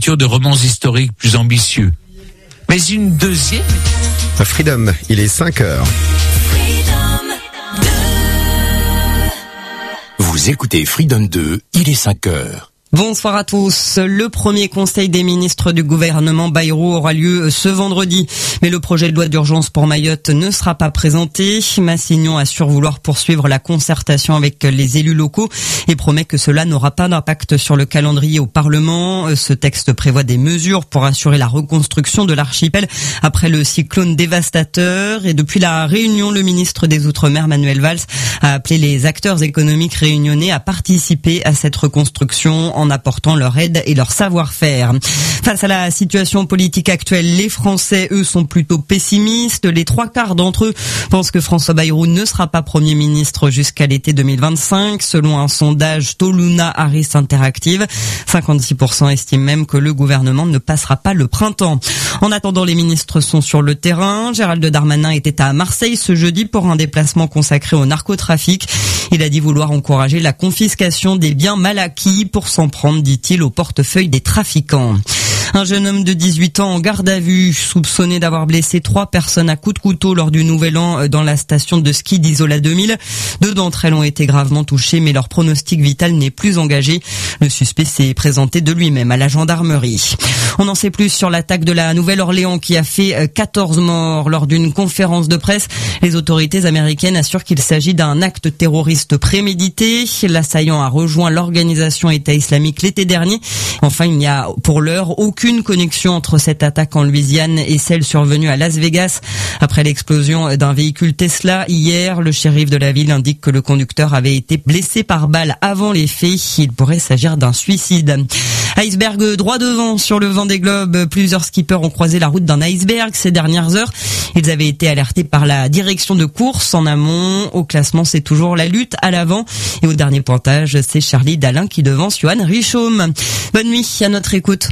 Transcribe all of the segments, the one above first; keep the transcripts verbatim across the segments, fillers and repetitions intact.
l'écriture de romans historiques plus ambitieux. Mais une deuxième... Freedom, il est cinq heures. Vous écoutez Freedom deux, il est cinq heures. Bonsoir à tous. Le premier conseil des ministres du gouvernement Bayrou aura lieu ce vendredi. Mais le projet de loi d'urgence pour Mayotte ne sera pas présenté. Massignon assure vouloir poursuivre la concertation avec les élus locaux et promet que cela n'aura pas d'impact sur le calendrier au Parlement. Ce texte prévoit des mesures pour assurer la reconstruction de l'archipel après le cyclone dévastateur. Et depuis la réunion, le ministre des Outre-mer, Manuel Valls, a appelé les acteurs économiques réunionnais à participer à cette reconstruction en apportant leur aide et leur savoir-faire. Face à la situation politique actuelle, les Français, eux, sont plutôt pessimistes. Les trois quarts d'entre eux pensent que François Bayrou ne sera pas Premier ministre jusqu'à l'été deux mille vingt-cinq, selon un sondage Toluna Harris Interactive. cinquante-six pour cent estiment même que le gouvernement ne passera pas le printemps. En attendant, les ministres sont sur le terrain. Gérald Darmanin était à Marseille ce jeudi pour un déplacement consacré au narcotrafic. Il a dit vouloir encourager la confiscation des biens mal acquis pour s'en prendre, dit-il, au portefeuille des trafiquants. Un jeune homme de dix-huit ans en garde à vue, soupçonné d'avoir blessé trois personnes à coups de couteau lors du Nouvel An dans la station de ski d'Isola deux mille. Deux d'entre elles ont été gravement touchées, mais leur pronostic vital n'est plus engagé. Le suspect s'est présenté de lui-même à la gendarmerie. On en sait plus sur l'attaque de la Nouvelle-Orléans qui a fait quatorze morts lors d'une conférence de presse. Les autorités américaines assurent qu'il s'agit d'un acte terroriste prémédité. L'assaillant a rejoint l'organisation État islamique l'été dernier. Enfin, il n'y a pour l'heure aucune connexion entre cette attaque en Louisiane et celle survenue à Las Vegas. Après l'explosion d'un véhicule Tesla hier, le shérif de la ville indique que le conducteur avait été blessé par balle avant les faits. Il pourrait s'agir d'un suicide. Iceberg droit devant sur le Vendée Globe. Plusieurs skippers ont croisé la route d'un iceberg ces dernières heures. Ils avaient été alertés par la direction de course en amont. Au classement, c'est toujours la lutte à l'avant. Et au dernier pointage, c'est Charlie Dalin qui devance Johan Richomme. Bonne nuit, à notre écoute.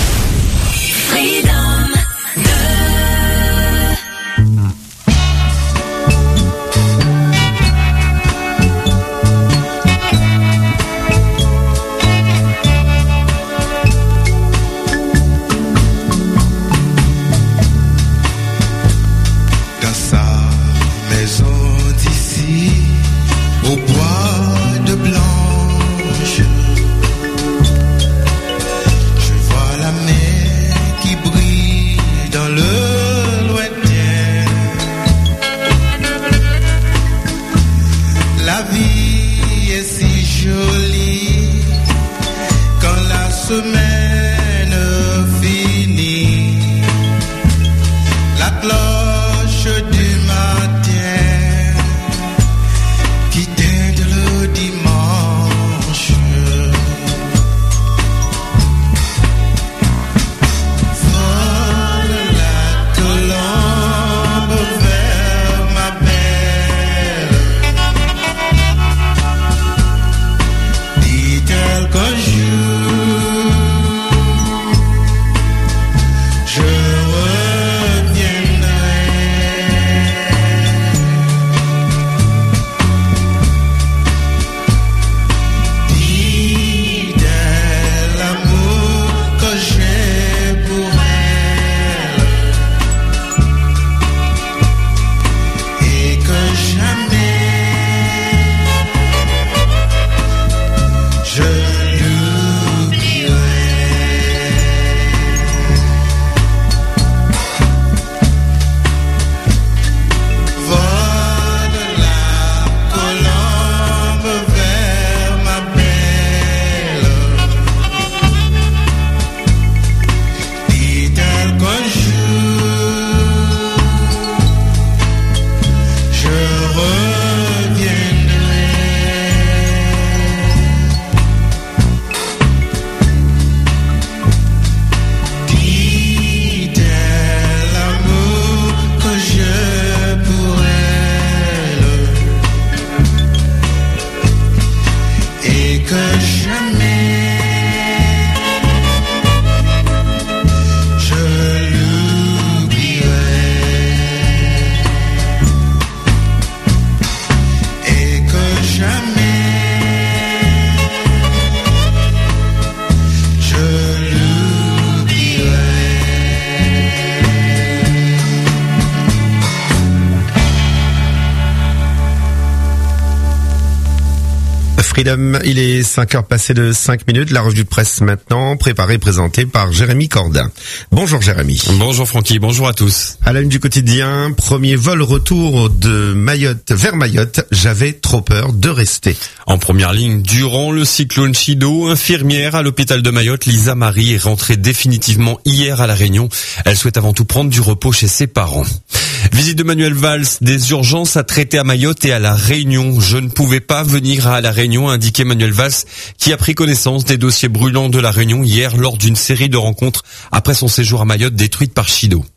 Au bois de Blanche, je vois la mer qui brille. Freedom, il est cinq heures passées de cinq minutes. La revue de presse maintenant, préparée et présentée par Jérémy Cordin. Bonjour Jérémy. Bonjour Francky, bonjour à tous. À la une du quotidien, premier vol retour de Mayotte vers Mayotte. J'avais trop peur de rester. En première ligne, durant le cyclone Chido, infirmière à l'hôpital de Mayotte, Lisa Marie est rentrée définitivement hier à La Réunion. Elle souhaite avant tout prendre du repos chez ses parents. Visite de Manuel Valls, des urgences à traiter à Mayotte et à La Réunion. Je ne pouvais pas venir à La Réunion, a indiqué Manuel Valls, qui a pris connaissance des dossiers brûlants de La Réunion hier lors d'une série de rencontres après son séjour à Mayotte détruite par Chido.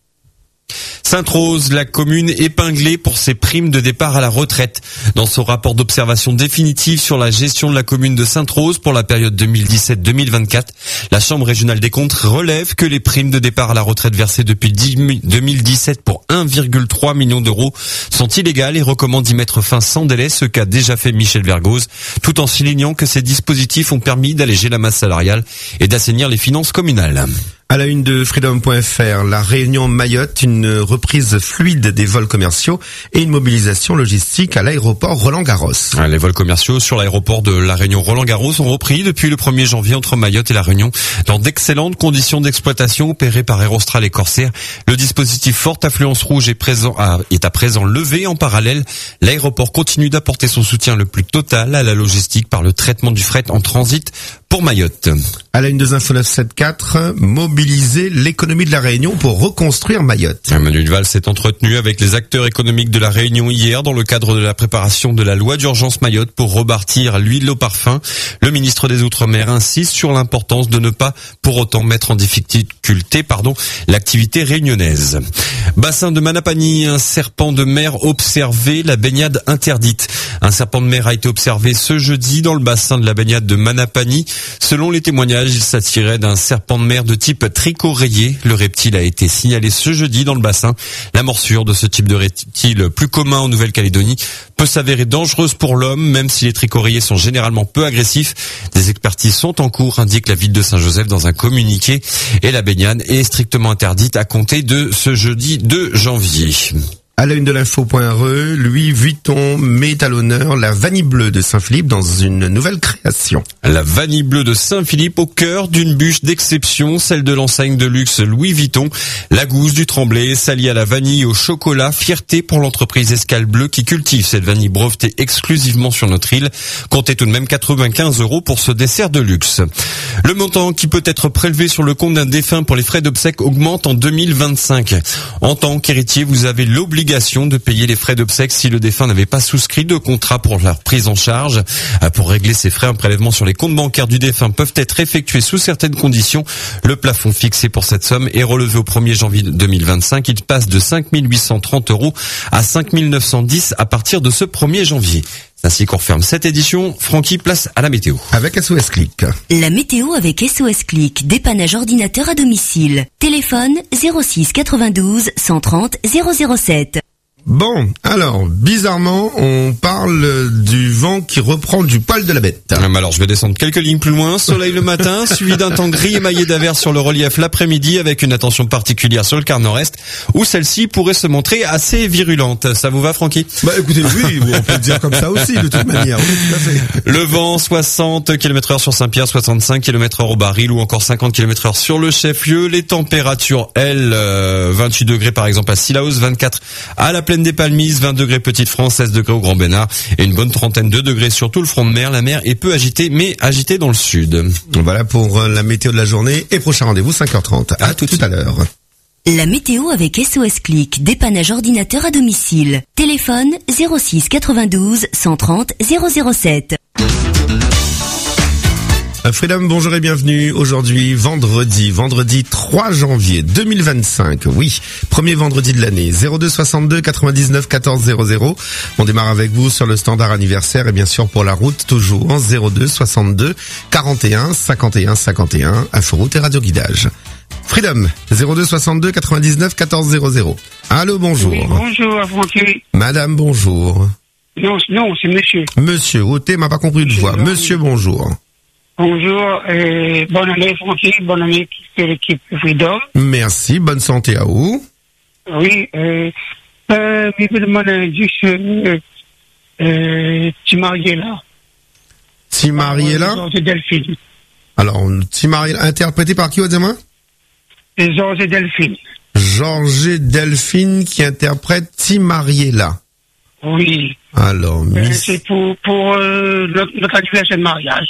Sainte-Rose, la commune épinglée pour ses primes de départ à la retraite. Dans son rapport d'observation définitive sur la gestion de la commune de Sainte-Rose pour la période deux mille dix-sept deux mille vingt-quatre, la Chambre régionale des comptes relève que les primes de départ à la retraite versées depuis deux mille dix-sept pour un virgule trois million d'euros sont illégales et recommande d'y mettre fin sans délai, ce qu'a déjà fait Michel Vergoz, tout en soulignant que ces dispositifs ont permis d'alléger la masse salariale et d'assainir les finances communales. À la une de Freedom point F R, la Réunion Mayotte, une reprise fluide des vols commerciaux et une mobilisation logistique à l'aéroport Roland-Garros. Les vols commerciaux sur l'aéroport de La Réunion Roland-Garros ont repris depuis le premier janvier entre Mayotte et La Réunion dans d'excellentes conditions d'exploitation opérées par Aerostral et Corsair. Le dispositif Forte Affluence Rouge est présent à, est à présent levé. En parallèle, l'aéroport continue d'apporter son soutien le plus total à la logistique par le traitement du fret en transit pour Mayotte. À la une de Info neuf cent soixante-quatorze, mobiliser l'économie de la Réunion pour reconstruire Mayotte. Manuel Valls s'est entretenu avec les acteurs économiques de la Réunion hier dans le cadre de la préparation de la loi d'urgence Mayotte pour rebâtir l'huile au parfum. Le ministre des Outre-mer insiste sur l'importance de ne pas pour autant mettre en difficulté, pardon, l'activité réunionnaise. Bassin de Manapani, un serpent de mer observé, la baignade interdite. Un serpent de mer a été observé ce jeudi dans le bassin de la baignade de Manapani. Selon les témoignages, il s'attirait d'un serpent de mer de type tricot rayé. Le reptile a été signalé ce jeudi dans le bassin. La morsure de ce type de reptile, plus commun en Nouvelle-Calédonie, peut s'avérer dangereuse pour l'homme, même si les tricots rayés sont généralement peu agressifs. Des expertises sont en cours, indique la ville de Saint-Joseph dans un communiqué. Et la baignade est strictement interdite à compter de ce jeudi deux janvier. À la une de l'info.re, Louis Vuitton met à l'honneur la vanille bleue de Saint-Philippe dans une nouvelle création. La vanille bleue de Saint-Philippe au cœur d'une bûche d'exception, celle de l'enseigne de luxe Louis Vuitton. La gousse du Tremblay s'allie à la vanille et au chocolat, fierté pour l'entreprise Escale Bleue qui cultive cette vanille brevetée exclusivement sur notre île. Comptez tout de même quatre-vingt-quinze euros pour ce dessert de luxe. Le montant qui peut être prélevé sur le compte d'un défunt pour les frais d'obsèques augmente en deux mille vingt-cinq. En tant qu'héritier, vous avez l'obligation de payer les frais d'obsèques si le défunt n'avait pas souscrit de contrat pour leur prise en charge. Pour régler ces frais, un prélèvement sur les comptes bancaires du défunt peuvent être effectués sous certaines conditions. Le plafond fixé pour cette somme est relevé au premier janvier deux mille vingt-cinq. Il passe de cinq mille huit cent trente euros à cinq mille neuf cent dix à partir de ce premier janvier. C'est ainsi qu'on referme cette édition. Francky, place à la météo. Avec S O S Click. La météo avec S O S Click. Dépannage ordinateur à domicile. Téléphone zéro six quatre-vingt-douze cent trente zéro zéro sept. Bon, alors, bizarrement, on parle du vent qui reprend du poil de la bête. Alors, je vais descendre quelques lignes plus loin. Soleil le matin, suivi d'un temps gris émaillé d'averses sur le relief l'après-midi, avec une attention particulière sur le quart nord-est, où celle-ci pourrait se montrer assez virulente. Ça vous va, Francky? Bah, écoutez, oui, on peut le dire comme ça aussi, de toute manière. Oui, tout à fait. Le vent, soixante kilomètres heure sur Saint-Pierre, soixante-cinq kilomètres heure au Baril, ou encore cinquante kilomètres heure sur le chef-lieu. Les températures, elles, euh, vingt-huit degrés par exemple à Sillaos, vingt-quatre à la Plaine des Palmises, vingt degrés Petite France, seize degrés au Grand Bénard et une bonne trentaine de degrés sur tout le front de mer. La mer est peu agitée, mais agitée dans le sud. Voilà pour la météo de la journée et prochain rendez-vous cinq heures trente. À, à tout, tout à l'heure. La météo avec S O S Click, dépannage ordinateur à domicile. Téléphone zéro six quatre-vingt-douze cent trente zéro zéro sept. Freedom, bonjour et bienvenue. Aujourd'hui, vendredi, vendredi trois janvier deux mille vingt-cinq. Oui, premier vendredi de l'année. zéro deux soixante-deux quatre-vingt-dix-neuf quatorze zéro zéro. On démarre avec vous sur le standard anniversaire et bien sûr pour la route toujours en zéro deux soixante-deux quarante et un cinquante et un cinquante et un. Inforoute et radio guidage. Freedom, zéro deux soixante-deux quatre-vingt-dix-neuf quatorze zéro zéro. Allô, bonjour. Oui, bonjour, Francky. Madame, bonjour. Non, non, c'est monsieur. Monsieur, Oté m'a pas compris de voix. Monsieur, bonjour. Bonjour, et bonne année, Francky, bonne année à l'équipe Freedom. Merci, bonne santé à vous. Oui, euh, euh, je me demande juste, euh, euh, tu es marié là? Timariella. Georges et Delphine. Alors, Timariella, interprété par qui, dis-moi? Et Georges et Delphine. Georges et Delphine qui interprète Timariella. Oui. Alors, Euh, Miss... c'est pour, pour euh, notre, notre anniversaire de mariage.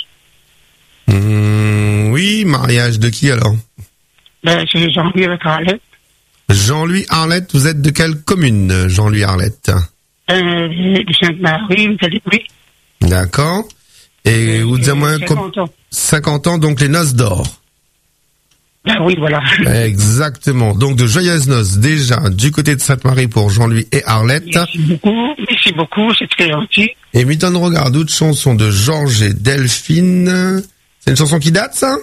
Mmh, oui, mariage de qui alors? Ben, c'est Jean-Louis avec Arlette. Jean-Louis Arlette, vous êtes de quelle commune, Jean-Louis Arlette? Euh, de Sainte-Marie, oui. D'accord. Et vous dites à moi, cinquante ans. cinquante ans, donc les noces d'or. Ben oui, voilà. Exactement. Donc de joyeuses noces déjà du côté de Sainte-Marie pour Jean-Louis et Arlette. Merci beaucoup, merci beaucoup, c'est très gentil. Et Milton regarde d'autres chansons de Georges et Delphine. C'est une chanson qui date, ça?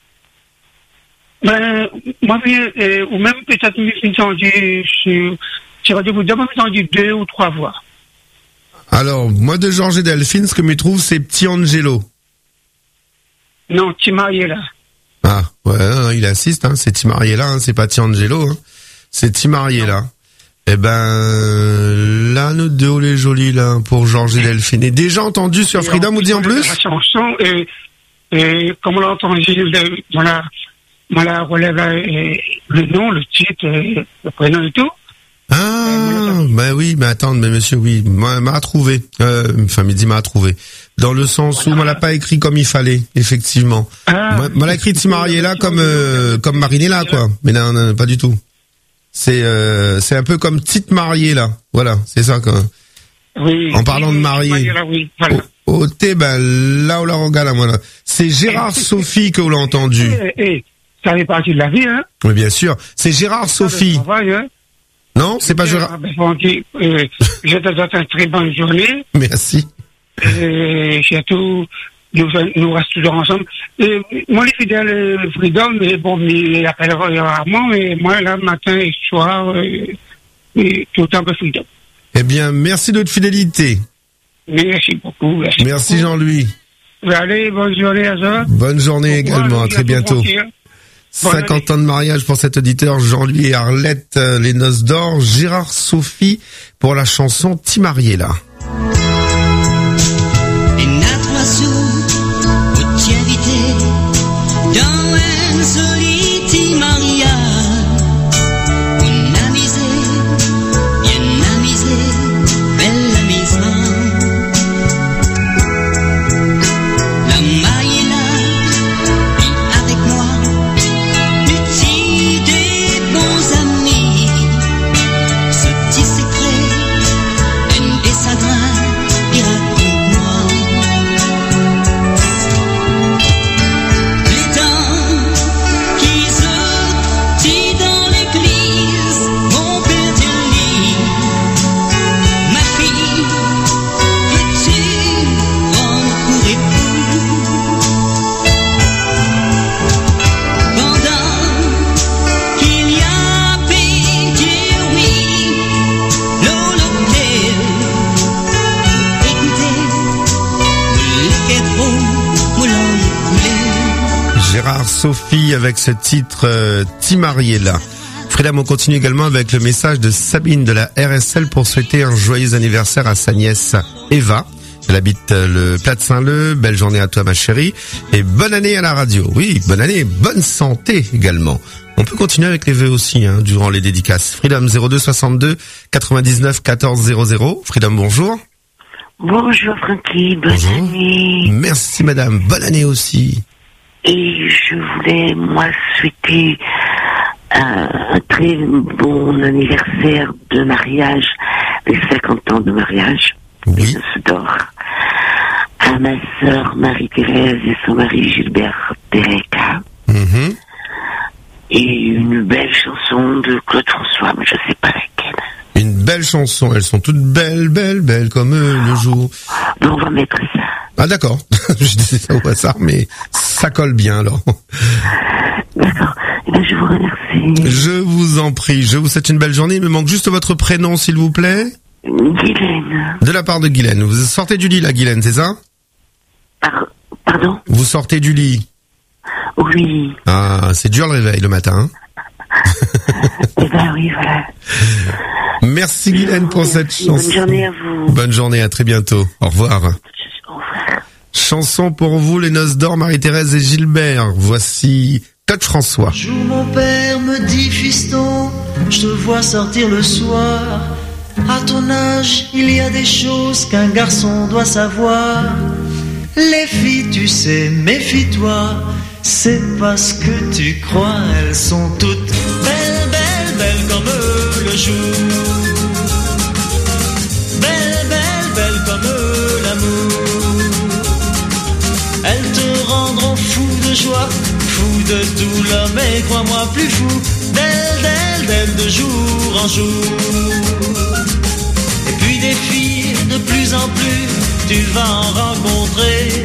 Ben, moi, euh, ou même peut-être j'ai entendu sur, sur Radio Bouddha, moi j'ai entendu deux ou trois voix. Alors, moi de Georges et Delphine, ce que me trouve, c'est Petit Angelo. Non, Timariella. Ah, ouais, hein, il insiste, hein, c'est Timariella, hein, c'est pas Tiangelo, hein, c'est Timariella. Eh ben, là, nous deux, on est jolis, là, pour Georges et Delphine. Et déjà entendu sur Et Freedom, en vous dit en plus? La chanson, et, et comme on l'a entendu, le- voilà, voilà, relève euh, le nom, le titre, euh, le prénom et tout. Ah, ben oui, mais attends, mais monsieur, oui, m'a, m'a trouvé, euh, enfin, Midi m'a trouvé. Dans le sens où, on l'a pas écrit comme il fallait, effectivement. Ah, Moi, moi l'a écrit Timariella comme, euh, comme Marinella, quoi. Mais non, non, pas du tout. C'est, euh, c'est un peu comme Petite Mariée, là. Voilà, c'est ça, quoi. oui, en parlant de marier. Timariella, oui, voilà. Au, au thé, ben, là où la regarde, là, voilà. C'est Gérard Sophie que vous l'avez entendu. Et, et, ça fait partie de la vie, hein. Oui, bien sûr. C'est Gérard Sophie. Ça, le travail, hein. Non, c'est pas Gérard. Ah, ben, on dit, euh, je te souhaite une très bonne journée. Merci. Et surtout, nous, nous restons toujours ensemble. Et moi, les fidèles euh, Freedom, mais bon, ils appellent rarement, mais moi, là, matin et soir, euh, et tout le temps que Freedom. Eh bien, merci de votre fidélité. Merci beaucoup. Merci, Merci beaucoup. Jean-Louis. Allez, bonne journée à ça. Bonne journée Bon courage, également. À très bientôt. gentil, hein. Bonne cinquante ans de mariage pour cet auditeur, Jean-Louis et Arlette, euh, les noces d'or, Gérard Sophie pour la chanson Timariella. Gérard Sophie avec ce titre euh, Timariella. Freedom, on continue également avec le message de Sabine de la R S L pour souhaiter un joyeux anniversaire à sa nièce Eva. Elle habite euh, le Plat de Saint-Leu. Belle journée à toi ma chérie. Et bonne année à la radio. Oui, bonne année, bonne santé également. On peut continuer avec les vœux aussi, hein, durant les dédicaces. Freedom zéro deux soixante-deux quatre-vingt-dix-neuf quatorze zéro zéro. Freedom, bonjour. Bonjour Francky, bonne Bonjour. année. Merci madame, bonne année aussi. Et je voulais, moi, souhaiter un, un très bon anniversaire de mariage, les cinquante ans de mariage, Oui. les noces d'or, à ma sœur Marie-Thérèse et son mari Gilbert Tereka. Mhm. Et une belle chanson de Claude François, mais je sais pas laquelle. Une belle chanson, elles sont toutes belles, belles, belles comme euh, le jour. Donc on va mettre ça. Ah d'accord, je disais ça au hasard, mais ça colle bien alors. D'accord. Eh bien, je vous remercie. Je vous en prie, je vous souhaite une belle journée. Il me manque juste votre prénom s'il vous plaît. Guylaine. De la part de Guylaine. Vous sortez du lit là, Guylaine, c'est ça? Par- Pardon? Vous sortez du lit. Oui. Ah, c'est dur le réveil le matin. Eh ben oui, voilà. Merci Guylaine pour cette chanson. Bonne journée à vous. Bonne journée, à très bientôt. Au revoir. Au revoir. Chanson pour vous, les noces d'or, Marie-Thérèse et Gilbert. Voici Claude François. Un jour mon père me dit, fiston, je te vois sortir le soir. À ton âge, il y a des choses qu'un garçon doit savoir. Les filles, tu sais, méfie-toi. C'est parce que tu crois, elles sont toutes belles, belles, belles comme le jour. Belles, belles, belles comme l'amour. Elles te rendront fou de joie, fou de douleur, mais crois-moi plus fou. Belles, belles, belles de jour en jour. Et puis des filles de plus en plus, tu vas en rencontrer.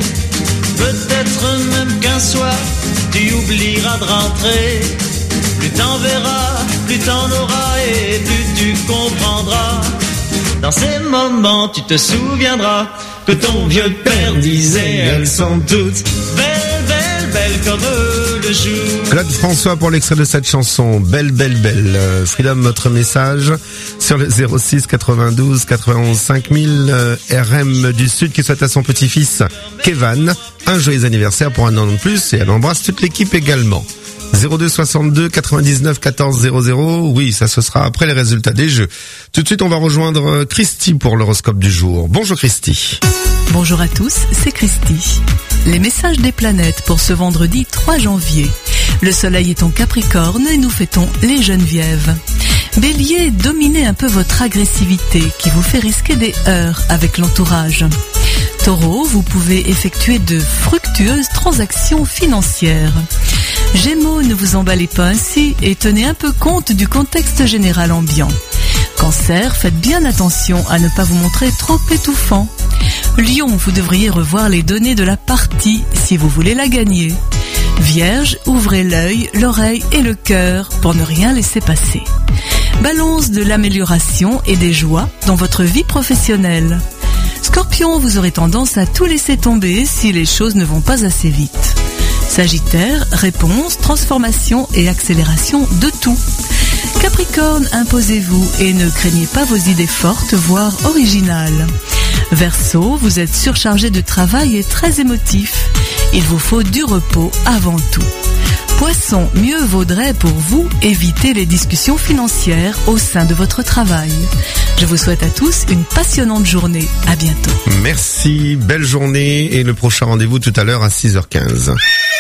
Peut-être même qu'un soir, tu oublieras de rentrer. Plus t'en verras, plus t'en auras et plus tu comprendras. Dans ces moments, tu te souviendras que ton vieux père disait, elles sont toutes belles, belles, belles comme le jour. Claude François pour l'extrait de cette chanson, Belle, belle, belle. Euh, Freedom, votre message sur le zéro six quatre-vingt-douze quatre-vingt-onze cinq mille euh, R M du Sud qui souhaite à son petit-fils Kevan un joyeux anniversaire pour un an de plus et elle embrasse toute l'équipe également. zéro deux soixante-deux quatre-vingt-dix-neuf quatorze zéro zéro. Oui, ça ce sera après les résultats des jeux. Tout de suite, on va rejoindre Christy pour l'horoscope du jour. Bonjour Christy. Bonjour à tous, c'est Christy. Les messages des planètes pour ce vendredi trois janvier. Le soleil est en Capricorne et nous fêtons les Genevièves. Bélier, dominez un peu votre agressivité qui vous fait risquer des heurts avec l'entourage. Taureau, vous pouvez effectuer de fructueuses transactions financières. Gémeaux, ne vous emballez pas ainsi et tenez un peu compte du contexte général ambiant. Cancer, faites bien attention à ne pas vous montrer trop étouffant. Lion, vous devriez revoir les données de la partie si vous voulez la gagner. Vierge, ouvrez l'œil, l'oreille et le cœur pour ne rien laisser passer. Balance, de l'amélioration et des joies dans votre vie professionnelle. Scorpion, vous aurez tendance à tout laisser tomber si les choses ne vont pas assez vite. Sagittaire, réponse, transformation et accélération de tout. Capricorne, imposez-vous et ne craignez pas vos idées fortes, voire originales. Verseau, vous êtes surchargé de travail et très émotif. Il vous faut du repos avant tout. Poisson, mieux vaudrait pour vous éviter les discussions financières au sein de votre travail. Je vous souhaite à tous une passionnante journée. À bientôt. Merci, belle journée et le prochain rendez-vous tout à l'heure à six heures quinze.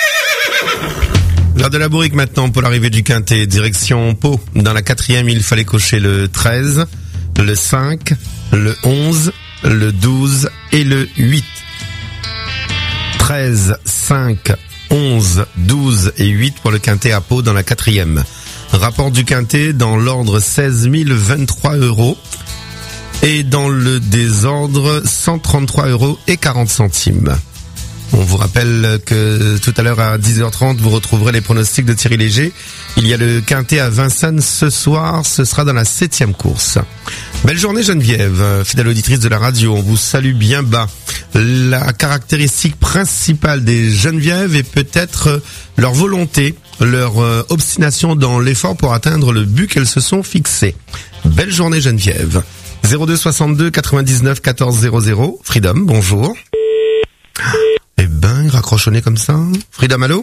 L'heure de la bourrique maintenant pour l'arrivée du Quintet. Direction Pau. Dans la quatrième, il fallait cocher le treize, le cinq, le onze, le douze et le huit. treize, cinq, onze, douze et huit pour le Quintet à Pau dans la quatrième. Rapport du Quintet dans l'ordre seize mille vingt-trois euros et dans le désordre cent trente-trois euros et quarante centimes. On vous rappelle que tout à l'heure à dix heures trente, vous retrouverez les pronostics de Thierry Léger. Il y a le Quintet à Vincennes ce soir, ce sera dans la septième course. Belle journée Geneviève, fidèle auditrice de la radio, on vous salue bien bas. La caractéristique principale des Genevièves est peut-être leur volonté, leur obstination dans l'effort pour atteindre le but qu'elles se sont fixés. Belle journée Geneviève. zéro deux soixante-deux quatre-vingt-dix-neuf quatorze zéro zéro. Freedom, bonjour. Eh ben, raccrochonné comme ça. Freedom, allô?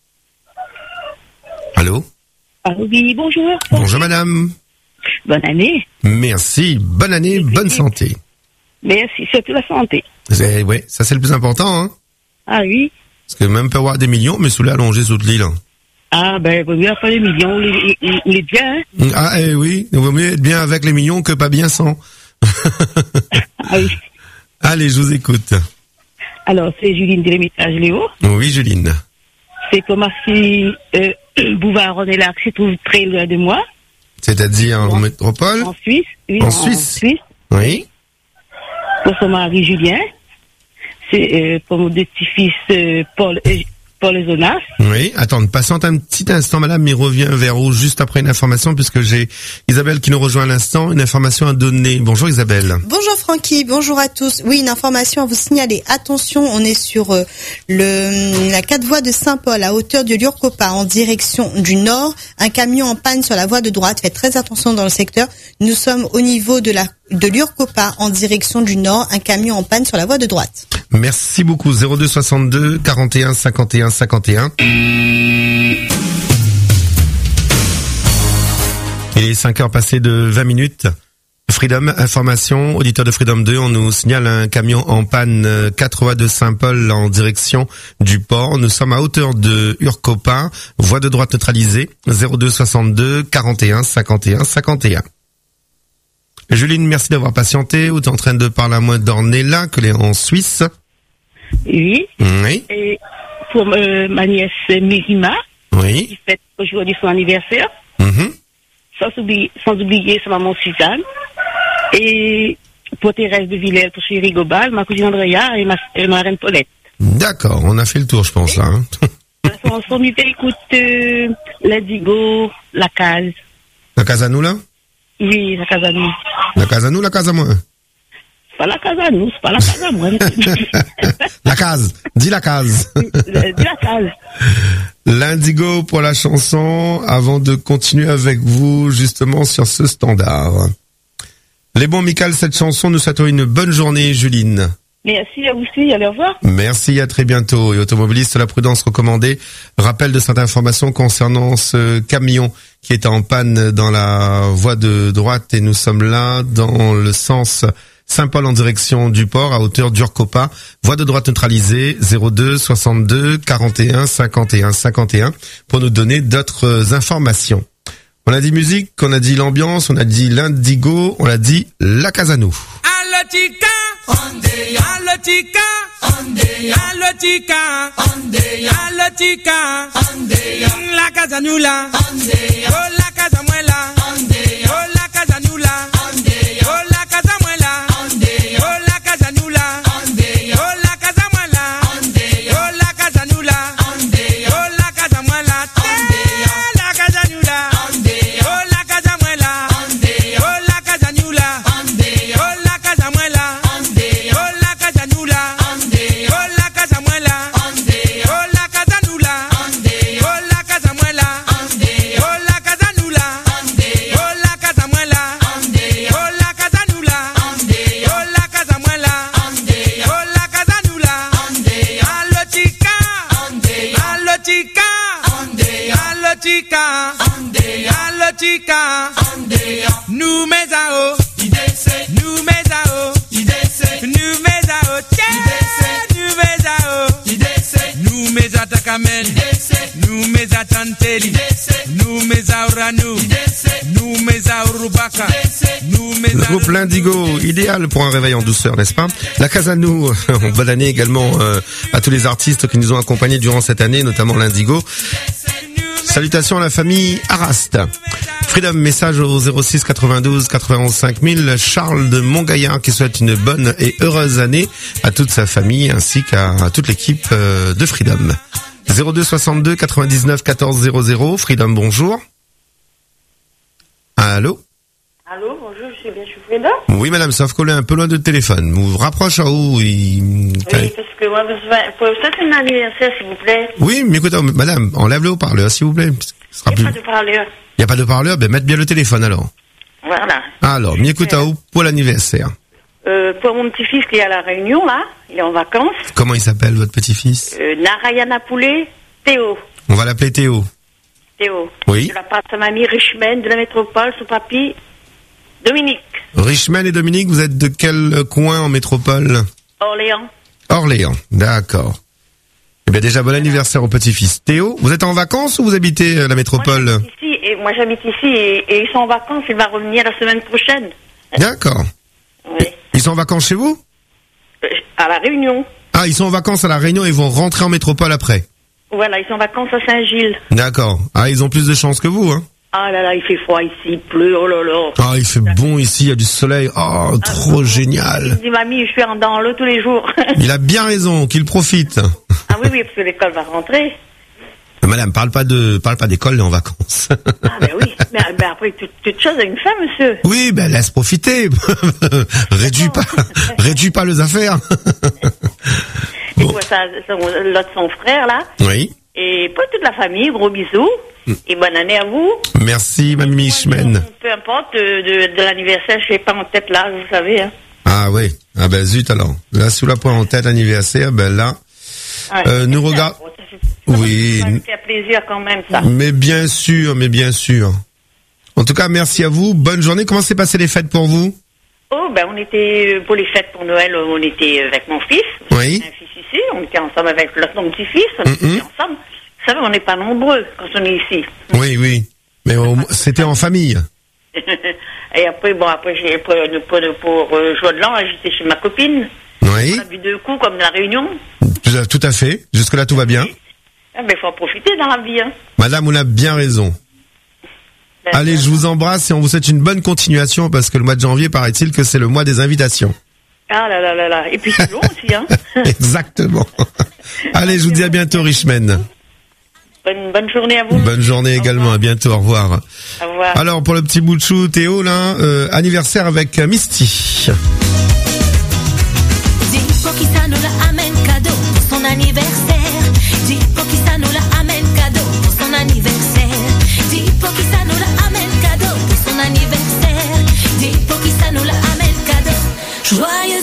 Allô? Ah oui, bonjour. Bonjour madame. Bonne année. Merci, bonne année, bonne santé. Merci, surtout la santé. C'est, ouais, ça c'est le plus important, hein. Ah oui. Parce que même peut avoir des millions, mais sous les allongés sous l'île. Ah ben, vaut mieux faire les millions, les, les, les bien, hein. Ah eh oui, il vaut mieux être bien avec les millions que pas bien sans. Ah oui. Allez, je vous écoute. Alors, c'est Juline de l'Hermitage Léo. Oui, Juline. C'est comme si euh, Bouvard-Ronellac se trouve très loin de moi. C'est-à-dire en métropole? En Suisse. Oui, en, en Suisse. Suisse. Oui. Pour son mari Julien. C'est euh, pour mon petit-fils euh, Paul, euh, Paul Zonas. Oui, attends, patiente un petit instant, madame, mais revient vers vous juste après une information, puisque j'ai Isabelle qui nous rejoint à l'instant, une information à donner. Bonjour Isabelle. Bonjour Francky, bonjour à tous. Oui, une information à vous signaler. Attention, on est sur euh, le la quatre voies de Saint-Paul, à hauteur de Lurcopa, en direction du nord. Un camion en panne sur la voie de droite. Faites très attention dans le secteur. Nous sommes au niveau de la de l'Urcopa en direction du nord, un camion en panne sur la voie de droite. Merci beaucoup. zéro deux soixante-deux quarante et un cinquante et un cinquante et un. Il est cinq heures passées de vingt minutes. Freedom, information, auditeur de Freedom deux, on nous signale un camion en panne quatre voies de Saint-Paul en direction du port. Nous sommes à hauteur de Urcopa, voie de droite neutralisée, zéro deux soixante-deux quarante et un cinquante et un cinquante et un. Juline, merci d'avoir patienté. Vous êtes en train de parler à moi d'Ornella, que l'est en Suisse. Oui. Oui. Et pour euh, ma nièce Mérima, oui, qui fête aujourd'hui son anniversaire. Mm-hmm. Sans oublier, sans oublier sa maman Suzanne. Et pour Thérèse de Villers, pour chérie Gobal, ma cousine Andrea et ma, et ma reine Paulette. D'accord, on a fait le tour, je pense, là. Hein. Ensemble, ils écoutent euh, l'Indigo, la case. La case à nous, là? Oui, la case à nous. La case à nous, la case à moi? C'est pas la case à nous, c'est pas la case à moi. La case, dis la case. Dis la case. L'Indigo pour la chanson, avant de continuer avec vous, justement, sur ce standard. Les bons Michael, cette chanson, nous souhaitons une bonne journée, Juline. Merci à vous aussi, allez, au revoir. Merci, à très bientôt. Et automobiliste, la prudence recommandée. Rappel de cette information concernant ce camion qui est en panne dans la voie de droite et nous sommes là dans le sens Saint-Paul en direction du port à hauteur d'Urcopa. Voie de droite neutralisée, zéro deux soixante-deux quarante et un cinquante et un cinquante et un pour nous donner d'autres informations. On a dit musique, on a dit l'ambiance, on a dit l'Indigo, on a dit la Casanou. Alotica, alotica, alotica, alotica, la Casanula, oh la Casamuela, oh la Casanula, oh la Casamuela, oh la Casanula, oh la Casamuela, oh la Casanula, oh la Casamuela, la Casanula. Chica, nous mesao, nous mesao, nous mesao, nous mesao, nous mesata kamen, nous mesata anteli, nous mesao ranou, nous mesao rubaka, nous mesao. Le groupe l'Indigo, idéal pour un réveil en douceur, n'est-ce pas? La Casanou, bonne année également euh, à tous les artistes qui nous ont accompagnés durant cette année, notamment l'Indigo. Salutations à la famille Arast. Freedom, message au zéro six quatre-vingt-douze quatre-vingt-onze cinq mille. Charles de Montgaillard qui souhaite une bonne et heureuse année à toute sa famille ainsi qu'à toute l'équipe de Freedom. zéro deux soixante-deux quatre-vingt-dix-neuf quatorze zéro zéro. Freedom, bonjour. Allô? Allô, bonjour, je suis bien chez Freedom. Oui, madame, sauf qu'on est un peu loin de téléphone. Vous rapproche en haut. Il... Oui, parce que moi, pour souhaiter un anniversaire, s'il vous plaît. Oui, mais écoutez, madame, enlève le haut-parleur, s'il vous plaît. Ce sera Il n'y a plus... pas de parleur. Il n'y a pas de parleur, ben mettez bien le téléphone alors. Voilà. Alors, Miekutao pour l'anniversaire. Euh, pour mon petit-fils qui est à la Réunion, là, il est en vacances. Comment il s'appelle, votre petit-fils? euh, Narayana Poulet, Théo. On va l'appeler Théo. Théo. Oui. De la part de sa mamie Richmond de la métropole, son papy Dominique. Richmond et Dominique, vous êtes de quel coin en métropole? Orléans. Orléans, d'accord. Eh bien déjà, bon anniversaire au petit-fils. Théo, vous êtes en vacances ou vous habitez euh, la métropole? Moi, j'habite ici, et, moi, j'habite ici et, et ils sont en vacances, il va revenir la semaine prochaine. D'accord. Oui. Ils sont en vacances chez vous? Euh, à la Réunion. Ah, ils sont en vacances à la Réunion et ils vont rentrer en métropole après? Voilà, ils sont en vacances à Saint-Gilles. D'accord. Ah, ils ont plus de chance que vous, hein? Ah là là, il fait froid ici, il pleut, oh là là. Ah, il fait bon ici, il y a du soleil. Oh, ah, trop génial. Il dit, mamie, je suis en dans l'eau tous les jours. Il a bien raison, qu'il profite. Ah oui, oui, parce que l'école va rentrer. Madame, parle pas de, parle pas d'école, en vacances. Ah ben oui, mais, mais après, toute, toute chose a une fin, monsieur. Oui, ben laisse profiter. réduis pas, réduis pas les affaires. Et bon. Quoi, ça, son, l'autre, son frère, là. Oui. Et pour toute la famille, gros bisous. Mm. Et bonne année à vous. Merci, Mamie Chmen. Peu importe, de, de, de l'anniversaire, je sais pas en tête là, vous savez. Hein. Ah oui. Ah ben zut alors. Là, sous la pointe en tête, anniversaire, ben là, ouais, euh, nous regardons. Oui. Ça me fait plaisir quand même, ça. Mais bien sûr, mais bien sûr. En tout cas, merci à vous. Bonne journée. Comment s'est passé les fêtes pour vous? Oh, ben, on était, pour les fêtes pour Noël, on était avec mon fils. Oui. Un fils ici. On était ensemble avec l'autre, mon petit-fils. On mm-hmm. était ensemble. Vous savez, on n'est pas nombreux quand on est ici. Oui, oui. Mais au, c'était en famille. Et après, bon, après, j'ai, pour, pour, pour euh, joie de l'an, j'étais chez ma copine. Oui. On a bu deux coups comme la réunion. Tout à fait. Jusque-là, tout va bien. Ah, ben, faut en profiter dans la vie, hein. Madame, on a bien raison. Ben, allez, ben, je vous embrasse et on vous souhaite une bonne continuation parce que le mois de janvier, paraît-il que c'est le mois des invitations. Ah là là là là. Et puis c'est long aussi, hein. Exactement. Allez, je vous dis à bientôt, Richmen. Bonne, bonne journée à vous. Bonne journée également, à bientôt, au revoir. Au revoir. Alors, pour le petit bout de chou, Théo, là, euh, anniversaire avec Misty. Dis pour qui ça nous la amène cadeau pour son anniversaire. Dis pour qui ça nous la amène cadeau pour son anniversaire. Dis pour qui ça nous la amène cadeau pour son anniversaire. Dis pour qui ça nous la amène cadeau. Joyeux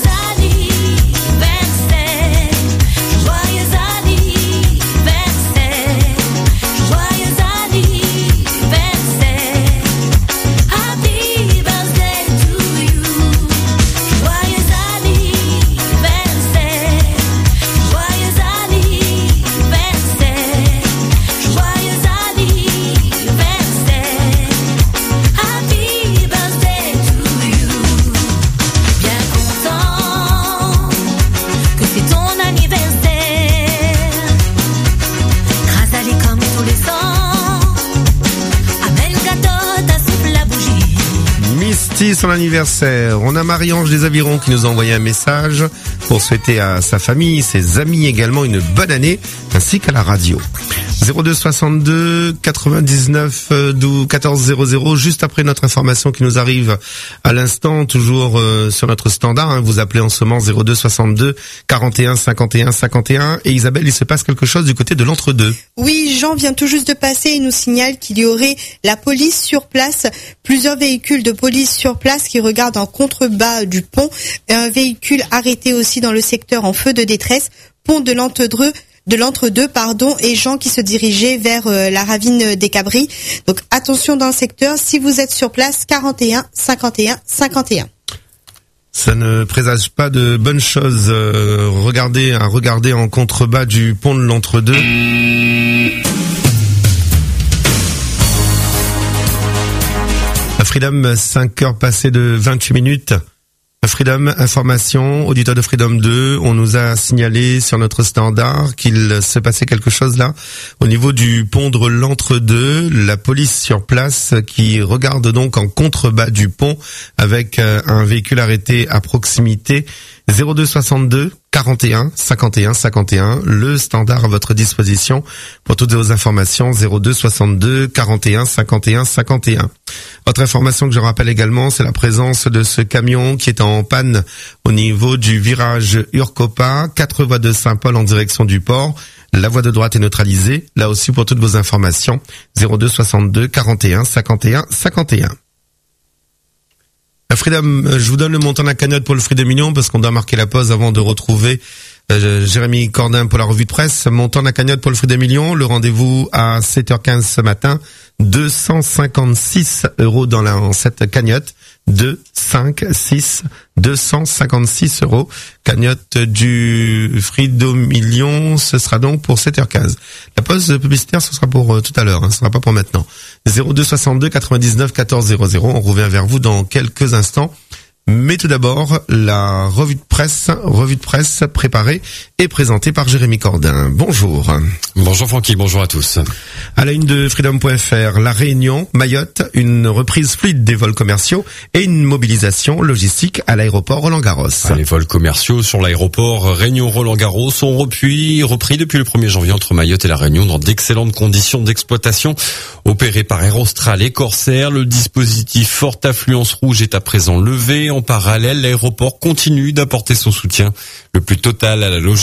son anniversaire. On a Marie-Ange des Avirons qui nous a envoyé un message pour souhaiter à sa famille, ses amis également une bonne année, ainsi qu'à la radio. zéro deux soixante-deux quatre-vingt-dix-neuf quatorze zéro zéro, juste après notre information qui nous arrive à l'instant, toujours euh, sur notre standard, hein, vous appelez en ce moment zéro deux soixante-deux quarante et un cinquante et un cinquante et un. Et Isabelle, il se passe quelque chose du côté de l'entre-deux. Oui, Jean vient tout juste de passer et nous signale qu'il y aurait la police sur place, plusieurs véhicules de police sur place qui regardent en contrebas du pont, un véhicule arrêté aussi dans le secteur en feu de détresse, pont de l'entre-deux, de l'entre-deux, pardon, et gens qui se dirigeaient vers euh, la ravine des Cabris. Donc attention dans le secteur, si vous êtes sur place, quarante et un cinquante et un cinquante et un. Ça ne présage pas de bonnes choses. Euh, regardez, à regarder en contrebas du pont de l'entre-deux. Freedom, cinq heures passées de vingt-huit minutes. Freedom, information, auditeur de Freedom deux, on nous a signalé sur notre standard qu'il se passait quelque chose là, au niveau du pont de l'entre-deux, la police sur place qui regarde donc en contrebas du pont avec un véhicule arrêté à proximité. zéro deux soixante-deux quarante et un cinquante et un cinquante et un, le standard à votre disposition pour toutes vos informations, zéro deux soixante-deux quarante et un cinquante et un cinquante et un. Autre information que je rappelle également, c'est la présence de ce camion qui est en panne au niveau du virage Urcopa, quatre voies de Saint-Paul en direction du port. La voie de droite est neutralisée, là aussi pour toutes vos informations, zéro deux soixante-deux quarante et un cinquante et un cinquante et un. Freedom, je vous donne le montant de la cagnotte pour le Freedom Million parce qu'on doit marquer la pause avant de retrouver euh, Jérémy Cordin pour la revue de presse. Montant de la cagnotte pour le Freedom Million, le rendez-vous à sept heures quinze ce matin, deux cent cinquante-six euros dans la, en cette cagnotte. deux, cinq, six, deux cent cinquante-six euros. Cagnotte du Freedom Million, ce sera donc pour sept heures quinze. La pause publicitaire, ce sera pour euh, tout à l'heure, hein, ce sera pas pour maintenant. zéro deux soixante-deux quatre-vingt-dix-neuf quatorze zéro zéro, on revient vers vous dans quelques instants. Mais tout d'abord, la revue de presse, revue de presse préparée et présentée par Jérémy Cordin. Bonjour. Bonjour Francky, bonjour à tous. À la une de Freedom point F R, La Réunion, Mayotte, une reprise fluide des vols commerciaux et une mobilisation logistique à l'aéroport Roland-Garros. Ah, les vols commerciaux sur l'aéroport Réunion-Roland-Garros sont repris, repris depuis le premier janvier entre Mayotte et La Réunion dans d'excellentes conditions d'exploitation. Opéré par Air Austral et Corsair, le dispositif Forte Affluence Rouge est à présent levé. En parallèle, l'aéroport continue d'apporter son soutien le plus total à la logistique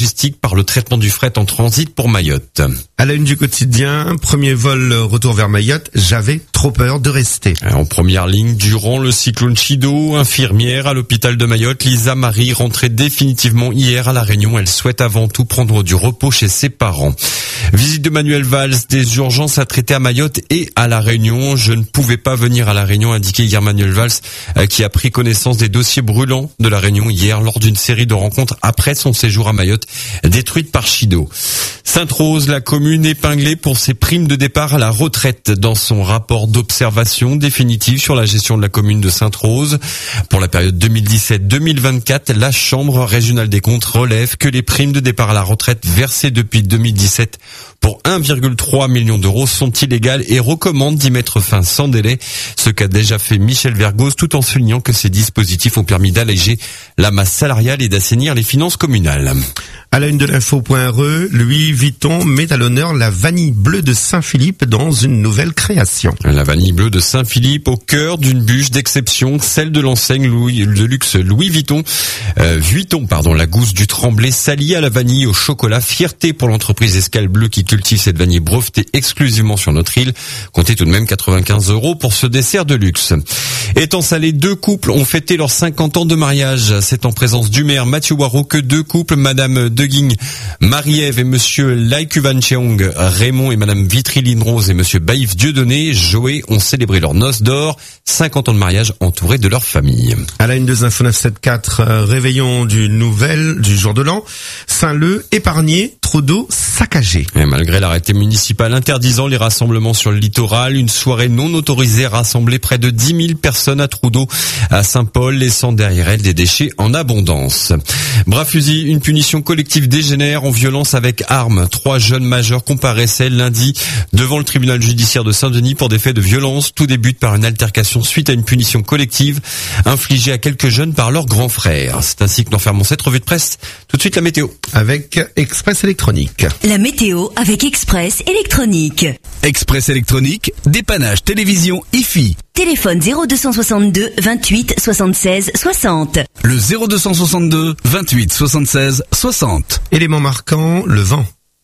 logistique par le traitement du fret en transit pour Mayotte. À la une du quotidien, premier vol retour vers Mayotte, j'avais trop peur de rester. En première ligne, durant le cyclone Chido, infirmière à l'hôpital de Mayotte, Lisa Marie rentrait définitivement hier à La Réunion. Elle souhaite avant tout prendre du repos chez ses parents. Visite de Manuel Valls, des urgences à traiter à Mayotte et à La Réunion. Je ne pouvais pas venir à La Réunion, indiqué hier Manuel Valls, qui a pris connaissance des dossiers brûlants de La Réunion hier lors d'une série de rencontres après son séjour à Mayotte, détruite par Chido. Sainte-Rose, la commune épinglée pour ses primes de départ à la retraite dans son rapport d'observation définitive sur la gestion de la commune de Sainte-Rose. Pour la période deux mille dix-sept deux mille vingt-quatre, la Chambre régionale des comptes relève que les primes de départ à la retraite versées depuis deux mille dix-sept pour un virgule trois million d'euros sont illégales et recommande d'y mettre fin sans délai, ce qu'a déjà fait Michel Vergos, tout en soulignant que ces dispositifs ont permis d'alléger la masse salariale et d'assainir les finances communales. À la une de l'info.re, Louis Vuitton met à l'honneur la vanille bleue de Saint-Philippe dans une nouvelle création. La vanille bleue de Saint-Philippe au cœur d'une bûche d'exception, celle de l'enseigne Louis, de luxe Louis Vuitton. Euh, Vuitton, pardon, la gousse du Tremblay s'allie à la vanille au chocolat. Fierté pour l'entreprise Escale Bleue qui cultive cette vanille brevetée exclusivement sur notre île. Comptez tout de même quatre-vingt-quinze euros pour ce dessert de luxe. Étant salé, deux couples ont fêté leurs cinquante ans de mariage. C'est en présence du maire Mathieu Waro que deux couples, Madame Deguigne, Marie-Ève et Monsieur Laikuvan Cheong, Raymond et Madame Vitry-Lindrose et Monsieur Baïf Dieudonné, Joé, ont célébré leur noces d'or. cinquante ans de mariage entourés de leur famille. À la une de Info neuf cent soixante-quatorze, euh, réveillon du nouvel, du jour de l'an. Saint-Leu, épargné, trop d'eau saccagée. Et malgré l'arrêté municipal interdisant les rassemblements sur le littoral, une soirée non autorisée a rassemblé près de dix mille personnes à Trudeau, à Saint-Paul, laissant derrière elle des déchets en abondance. Bras fusil, une punition collective dégénère en violence avec arme. Trois jeunes majeurs comparaissaient lundi devant le tribunal judiciaire de Saint-Denis pour des faits de violence. Tout débute par une altercation suite à une punition collective infligée à quelques jeunes par leur grand frère. C'est ainsi que nous fermons cette revue de presse. Tout de suite la météo. Avec Express Électronique. La météo avec Express Électronique. Express Électronique, dépannage télévision I F I. Téléphone zéro deux cent soixante-deux vingt-huit soixante-seize soixante. Le zéro deux cent soixante-deux vingt-huit soixante-seize soixante. Élément marquant, le vent.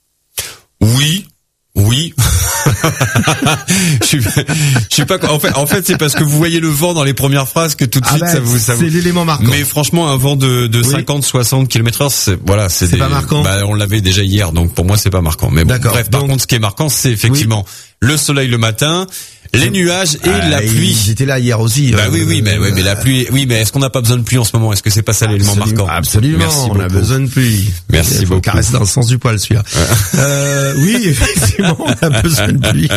Oui. Oui. je suis, je suis pas, en fait, en fait, c'est parce que vous voyez le vent dans les premières phrases que tout de ah suite, bah, ça vous, ça c'est vous... l'élément marquant. Mais franchement, un vent de, de oui. cinquante, soixante kilomètres heure, c'est, voilà, c'est, c'est des, pas marquant. Bah, on l'avait déjà hier, donc pour moi, c'est pas marquant. Mais bon, bref, par donc, contre, ce qui est marquant, c'est effectivement oui. le soleil le matin, les nuages et ah, la pluie. J'étais là hier aussi. Bah euh, oui, oui, mais, ouais, mais la pluie, oui, mais est-ce qu'on n'a pas besoin de pluie en ce moment? Est-ce que c'est pas ça l'élément marquant? Absolument. Merci on beaucoup. A besoin de pluie. Merci Il beaucoup. Caresse dans le sens du poil, celui-là. euh, oui, effectivement, on a besoin de pluie.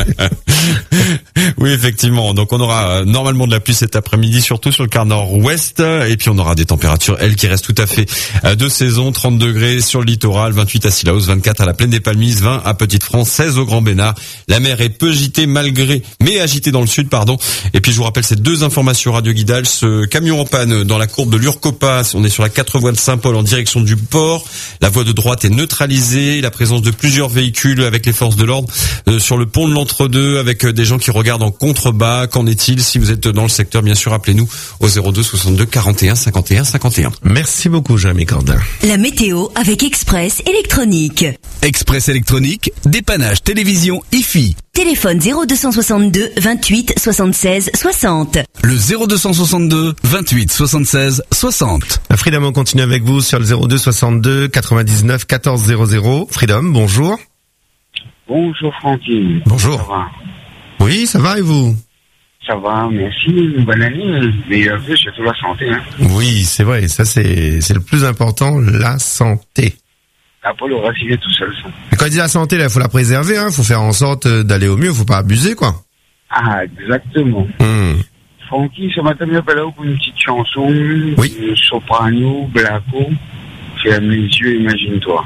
Oui, effectivement. Donc, on aura normalement de la pluie cet après-midi, surtout sur le quart nord-ouest. Et puis, on aura des températures, elles, qui restent tout à fait de saison. trente degrés sur le littoral, vingt-huit à Sillaos, vingt-quatre à la plaine des Palmises, vingt à Petite-France, seize au Grand Bénard. La mer est peu agitée malgré, mais agitée dans le sud, pardon. Et puis je vous rappelle ces deux informations Radio Guidal. Ce camion en panne dans la courbe de l'Urcopas, on est sur la quatre voies de Saint-Paul en direction du port. La voie de droite est neutralisée. La présence de plusieurs véhicules avec les forces de l'ordre euh, sur le pont de l'Entre-deux avec euh, des gens qui regardent en contrebas. Qu'en est-il? Si vous êtes dans le secteur, bien sûr, appelez-nous au zéro deux soixante-deux quarante et un cinquante et un cinquante et un. Merci beaucoup, Jérémy Cordin. La météo avec Express Électronique. Express Électronique, dépannage télévision I F I. Téléphone zéro deux cent soixante-deux vingt-huit soixante-seize soixante. Le zéro deux cent soixante-deux vingt-huit soixante-seize soixante. Freedom, on continue avec vous sur le zéro deux soixante-deux quatre-vingt-dix-neuf quatorze zéro zéro. Freedom, bonjour. Bonjour Francky. Bonjour. Ça va? Oui, ça va et vous? Ça va, merci. Bonne année. Meilleurs vœux, surtout la santé. Hein. Oui, c'est vrai. Ça, c'est c'est le plus important, la santé. Ah, pas le rassiner tout seul, ça. Mais quand il dit la santé, il faut la préserver, hein. Faut faire en sorte d'aller au mieux, faut pas abuser, quoi. Ah, exactement. Mmh. Francky, ce matin, j'appelle pour une petite chanson. Oui. Une soprano, Blacko. Ferme les yeux, imagine-toi.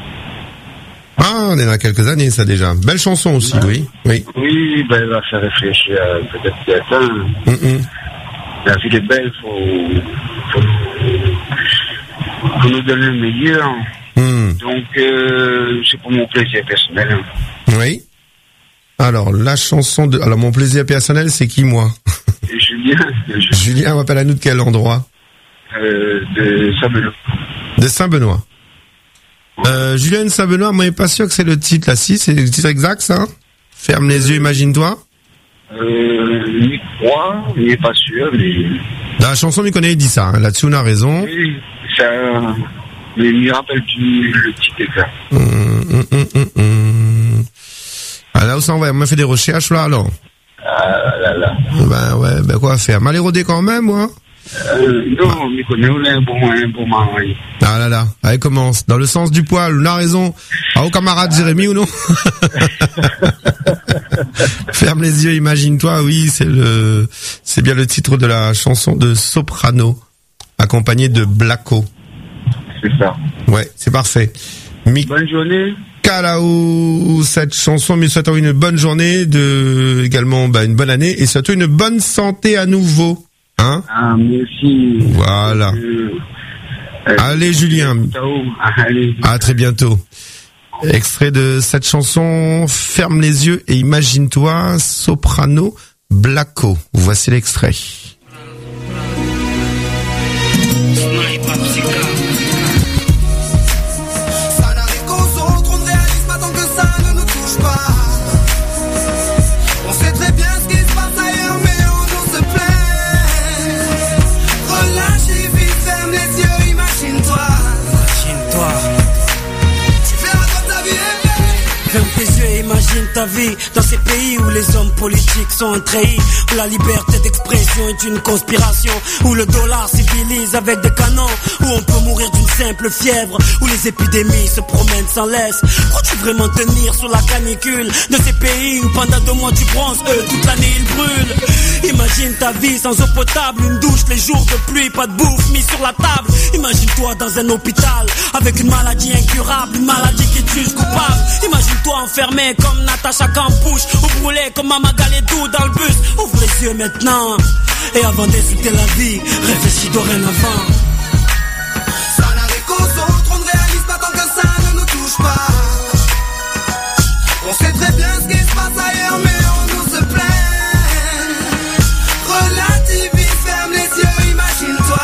Ah, on est dans quelques années, ça, déjà. Belle chanson aussi, ouais. oui. Oui, oui ben, elle va faire réfléchir à peut-être quelqu'un. Mmh. La vie est belle, faut, faut, faut nous donner le meilleur. Mmh. Donc, euh, c'est pour mon plaisir personnel. Hein. Oui. Alors, la chanson de... Alors, mon plaisir personnel, c'est qui, moi? Julien. Julien, on m'appelle à nous de quel endroit? euh, De Saint-Benoît. De Saint-Benoît. Euh, Julien Sabenois, moi, je suis pas sûr que c'est le titre, là. Si, c'est le titre exact, ça? Ferme les yeux, imagine-toi. Euh, il croit, il n'est pas sûr, mais... Dans la chanson, il connaît, il dit ça, hein. Là-dessus, on a raison. Oui, ça... Mais il me rappelle plus le titre exact. Hum, hum, hum, hum, hum. Ah, là où ça, on va, on a fait des recherches, là, alors. Ah là là. Ben, ouais, ben, quoi faire? Mal érodé quand même, moi? Euh, non, mais connaît, on a un bon, un bon mari. Ah là là, allez, commence. Dans le sens du poil, on a raison. Ah, au camarade Jérémy ou non? Ferme les yeux, imagine-toi, oui, c'est le, c'est bien le titre de la chanson de Soprano, accompagné de Blacko. C'est ça. Ouais, c'est parfait. Mi- Bonne journée. Calaou, cette chanson, mais souhaitons une bonne journée, de, également, bah, une bonne année, et surtout une bonne santé à nouveau. Hein? Ah, merci. Voilà. Euh, euh, Allez, Julien. Ciao. Allez. À très bientôt. Extrait de cette chanson, Ferme les yeux et imagine-toi, Soprano, Blacko. Voici l'extrait. Imagine ta vie dans ces pays où les hommes politiques sont trahis, où la liberté d'expression est une conspiration, où le dollar civilise avec des canons, où on peut mourir d'une simple fièvre, où les épidémies se promènent sans laisse. Crois-tu vraiment tenir sous la canicule de ces pays où pendant deux mois tu bronzes, eux toute l'année ils brûlent? Imagine ta vie sans eau potable, une douche les jours de pluie, pas de bouffe mise sur la table. Imagine-toi dans un hôpital avec une maladie incurable, une maladie qui tue coupable. Imagine-toi enfermé comme Natacha Campouche, ou brûlé comme Mama Galedou dans le bus. Ouvre les yeux maintenant, et avant d'insulter la vie, réfléchis dorénavant. Ça n'arrive qu'aux autres, on ne réalise pas tant que ça ne nous touche pas. On sait très bien ce qui se passe ailleurs, mais on nous se plaint. Relativise, ferme les yeux, imagine-toi.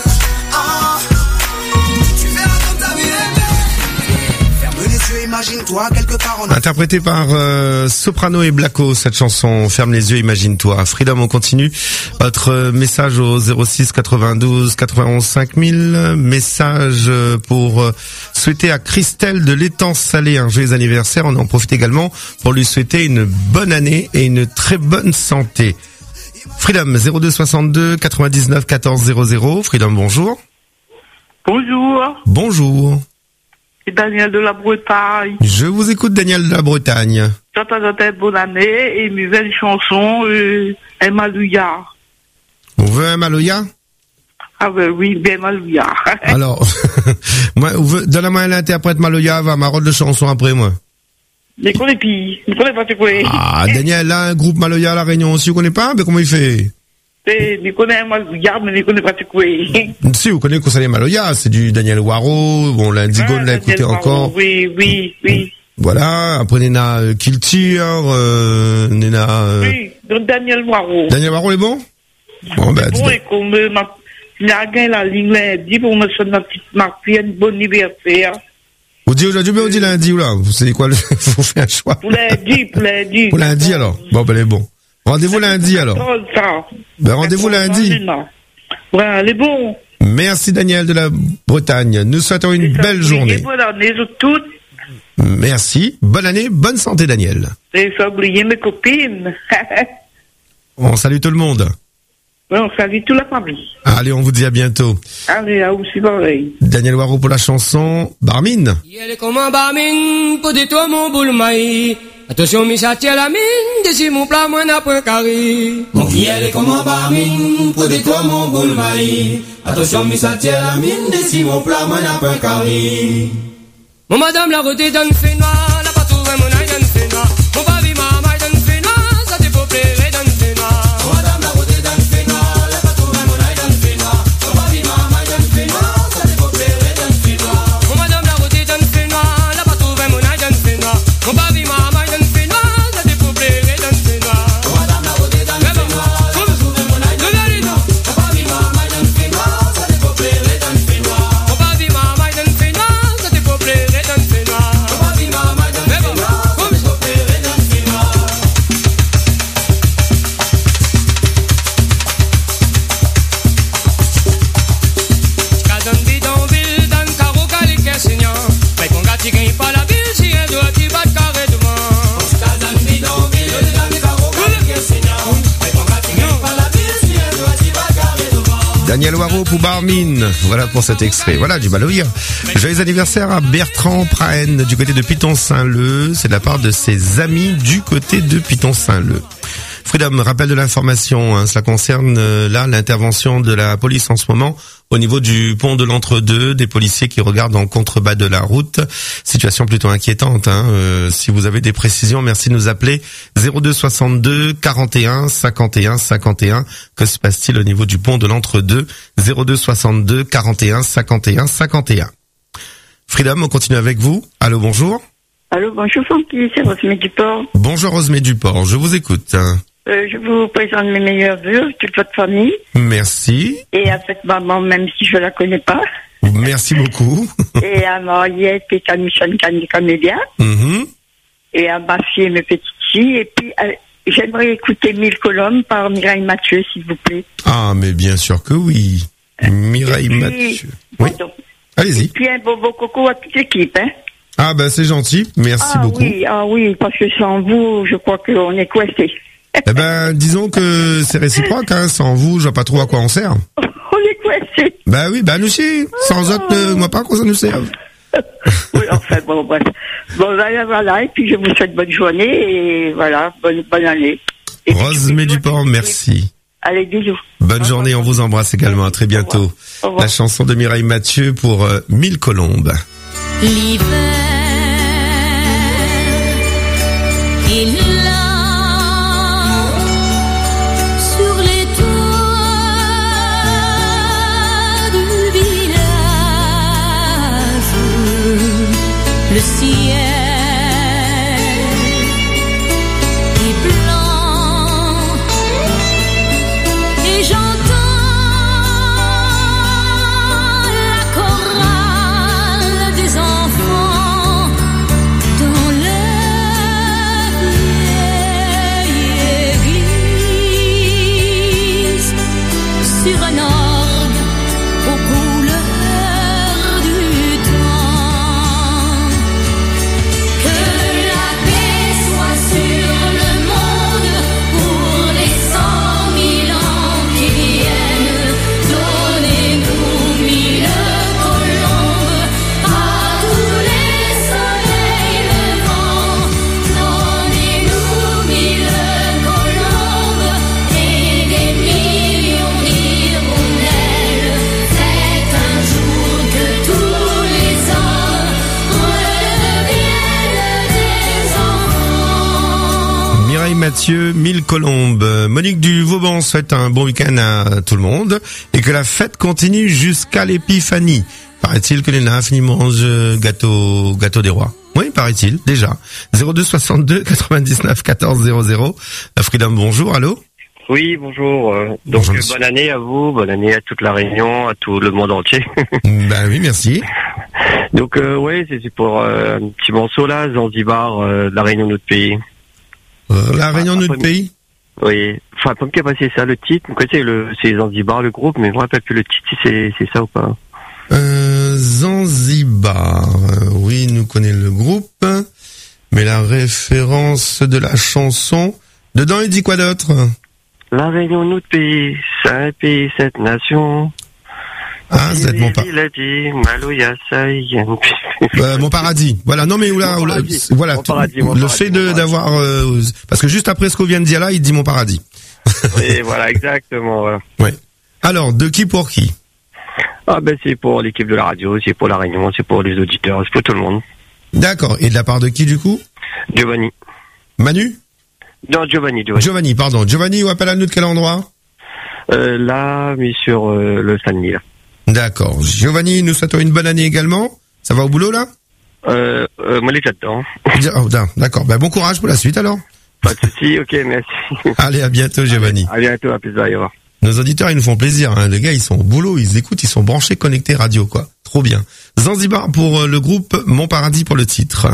Oh, tu verras comme ta vie est belle. Ferme les yeux, imagine-toi, quelque part en... Interprété par euh, Soprano et Blacko, cette chanson, Ferme les yeux, imagine-toi. Freedom, on continue. Votre message au zéro six quatre-vingt-douze quatre-vingt-onze cinq mille. Message pour euh, souhaiter à Christelle de l'étang salé un joyeux anniversaire. On en profite également pour lui souhaiter une bonne année et une très bonne santé. Freedom, zéro deux soixante-deux quatre-vingt-dix-neuf quatorze zéro zéro. Freedom, bonjour. Bonjour. Bonjour. C'est Daniel de la Bretagne. Je vous écoute, Daniel de la Bretagne. J'entends j'entends bonne année et une nouvelle chanson, euh, un Malouya. On veut un Maloya? Ah ben oui, bien Malouya. Alors, moi, donne-moi l'interprète Maloya, va ma rôle de chanson après, moi. Mais connais puis, ne connais pas tu quoi. Ah, Daniel, là, un groupe Maloya à La Réunion aussi, vous connaissez pas? Mais comment il fait? Je connais un Malouya, mais je connais pas tu quoi. Si, vous connaissez Kosalé Maloya, c'est du Daniel Waro, bon, l'Indigo, on l'a écouté encore. Oui, oui, oui. Voilà, après Nena euh, Kiltir, euh, Nena... Euh... Oui, donc Daniel Waro. Daniel Waro est bon? Bon, ben, bon, et comme ma... Il a gagné la ligne lundi pour me sonner ma petite marque, un bon anniversaire. Vous dites aujourd'hui, mais vous dites lundi, ou là? Vous savez quoi, vous faites un choix? Pour lundi, pour lundi. Pour lundi, alors? Bon, ben, elle est bon. Rendez-vous lundi, alors. Ben, rendez-vous lundi. Ouais, elle est bon. Merci, Daniel de la Bretagne. Nous souhaitons une belle journée. Bonne année, toutes. Merci. Bonne année, bonne santé, Daniel. Et sans oublier mes copines. On salue tout le monde. Ouais, on salue toute la famille. Allez, on vous dit à bientôt. Allez, à aussi pareil. Daniel Waro pour la chanson Barmine. Yele comme un barmine, pour de toi mon boule maï. Attention, mi châtier la mine, de si mon plat, moi n'a point carré. Mon yele comme un barmine, pour de toi mon boule maï. Attention, mi châtier la mine, de si mon plat, moi n'a point carré. Mon madame la roté donne fait noir, la pas trouvé mon aïe donne fait noir. Mon babi maman donne fait noir, ça te faut plaire donne fait noir. Mon madame la roté donne fait noir, la pas trouvé mon aïe donne fait noir. Mon babi maman donne fait noir, ça te faut plaire donne fait noir. Mon madame la roté donne fait noir, la pas trouvé mon aïe donne fait noir. Mon babi maman donne fait noir, ça te faut plaire donne fait noir. Mon madame la roté donne fait noir, la pas trouvé mon aïe donne fait noir. Mon babi maman donne fait noir, ça te faut plaire donne fait noir. Mon babi maman donne fait noir, ça te faut plaire. Daniel Waro pour Barmine. Voilà pour cet extrait. Voilà, du Baloïa. Joyeux anniversaire à Bertrand Prahen du côté de Piton-Saint-Leu. C'est de la part de ses amis du côté de Piton-Saint-Leu. Freedom, rappel de l'information, hein, cela concerne euh, là l'intervention de la police en ce moment au niveau du pont de l'Entre-deux, des policiers qui regardent en contrebas de la route. Situation plutôt inquiétante. Hein, euh, si vous avez des précisions, merci de nous appeler zéro deux soixante-deux quarante et un cinquante et un cinquante et un. Que se passe-t-il au niveau du pont de l'Entre-deux? zéro deux soixante-deux quarante et un cinquante et un cinquante et un. Freedom, on continue avec vous. Allô, bonjour. Allô, bonjour Francky, c'est Rosemée Duport. Bonjour Rosemée Duport, je vous écoute. Euh, je vous présente mes meilleurs vœux, toute votre famille. Merci. Et à cette maman, même si je la connais pas. Merci beaucoup. Et à Mariette et à Michel Candy Comédien. Mm-hmm. Et à ma fille et mes petites filles. Et puis, euh, j'aimerais écouter Mille Colombes par Mireille Mathieu, s'il vous plaît. Ah, mais bien sûr que oui. Mireille puis, Mathieu. Oui. Pardon. Allez-y. Et puis un beau beau coco à toute l'équipe, hein. Ah, ben, c'est gentil. Merci ah, beaucoup. Oui, ah oui, parce que sans vous, je crois qu'on est coincés. Eh ben, disons que c'est réciproque, hein. Sans vous, je vois pas trop à quoi on sert. On est coincés. Ben oui, ben nous aussi. Sans autres, ne moi pas quoi ça nous sert. Oui, enfin, bon, bref. Bon, voilà, voilà, et puis je vous souhaite bonne journée, et voilà, bonne, bonne année. Et Rosemée Duport, merci. Allez, bisous. Bonne journée, on vous embrasse également. À très bientôt. Au revoir. Au revoir. La chanson de Mireille Mathieu pour euh, Mille Colombes. L'hiver, il est là, sur les toits du village, le ciel est blanc, et j'entends la chorale des enfants dans la vieille église, sur un orgue aux couleurs du temps. Que la paix soit sur le monde pour les cent mille ans qui viennent. Donnez-nous mille colombes à tous les soleils levants. Donnez-nous mille colombes et des millions d'hirondelles. C'est un jour que tous les hommes redeviennent des enfants. Mireille Mathieu, Mille Colombes. Monique du Vauban souhaite un bon week-end à tout le monde et que la fête continue jusqu'à l'épiphanie. Paraît-il que les nymphes mangent gâteau, gâteau des rois. Oui, paraît-il, déjà. zéro deux soixante-deux quatre-vingt-dix-neuf quatorze zéro zéro. Freedom, bonjour, allô? Oui, bonjour. euh, Donc, Bonjour, euh, monsieur. bonne année à vous, bonne année à toute la Réunion, à tout le monde entier. Ben oui, merci. Donc, euh, ouais, c'est c'est pour euh, un petit morceau là, Zanzibar, euh, de la Réunion de notre pays. Euh, la Réunion de notre pays? Oui, enfin, pas me qu'à passer ça, le titre. Vous connaissez, le, c'est Zanzibar, le groupe, mais je me rappelle plus le titre, si c'est, c'est ça ou pas. Euh, Zanzibar. Euh, oui, nous connaissons le groupe. Mais la référence de la chanson, dedans il dit quoi d'autre? La Réunion de notre pays, c'est un pays, cette nation. Ah, c'est mon pas. Il a dit, Maloya, ça y est. Euh, mon paradis. Voilà. Non mais oula, Mon oula, paradis. voilà. Mon paradis, mon le paradis, fait mon de paradis. d'avoir, euh, parce que juste après ce qu'on vient de dire là, il dit mon paradis. Et voilà, exactement, voilà. Ouais. Alors, de qui pour qui? Ah ben c'est pour l'équipe de la radio, c'est pour la Réunion, c'est pour les auditeurs, c'est pour tout le monde. D'accord. Et de la part de qui du coup? Giovanni. Manu? Non, Giovanni, Giovanni. Giovanni, pardon. Giovanni, ou appelle à nous de quel endroit? Euh, là, mais sur euh, le Saint-Denis, là. D'accord. Giovanni, nous souhaitons une bonne année également. Ça va au boulot là? Euh, euh, moi, les j'attends. Oh, d'accord. Ben, bon courage pour la suite alors. Pas de souci, ok, merci. Allez, à bientôt Giovanni. À bientôt, à plus tard, au revoir. Nos auditeurs, ils nous font plaisir. Hein. Les gars, ils sont au boulot, ils écoutent, ils sont branchés, connectés radio, quoi. Trop bien. Zanzibar pour euh, le groupe, Mon Paradis pour le titre.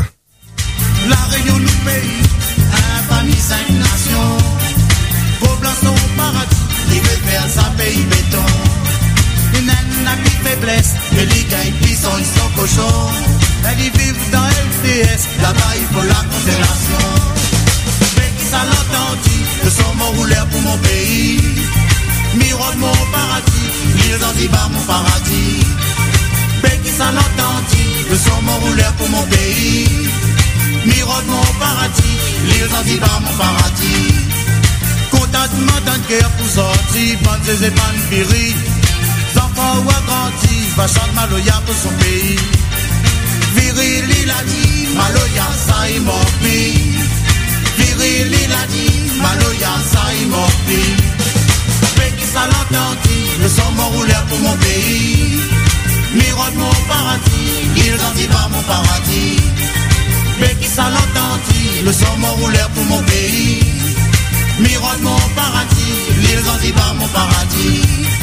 La Réunion nous pays, un famille, cinq nations. Vos blancs sont au paradis, ils veulent faire sa pays béton. Une n'a plus faiblesse, mais les gars ils pissent, ils sont cochons. Elle y vivent dans L T S, là-bas il faut la constellation. Mais qui ça l'entendit, le son mon rouleur pour mon pays. Miroir de mon paradis, lui l'île Zanzibar, mon paradis. Béki San Atlantique, le son mon rouleur pour mon pays. Mirode mon paradis, l'île Zanzibar, mon paradis. Contentement d'un cœur pour sortir, panzes et panpiri. Enfants ou agrandis, va chanter Maloya pour son pays. Viril, il a dit, Maloya, ça y morpi. Viril, il a dit, Maloya, ça y morpi. Béki San Atlantique, le son mon rouleur pour mon pays. Mirode mon paradis, l'île Zanzibar, mon paradis. Béki San Atlantique, le son mon rouleur pour mon pays. Mirode mon paradis, l'île Zanzibar, mon paradis.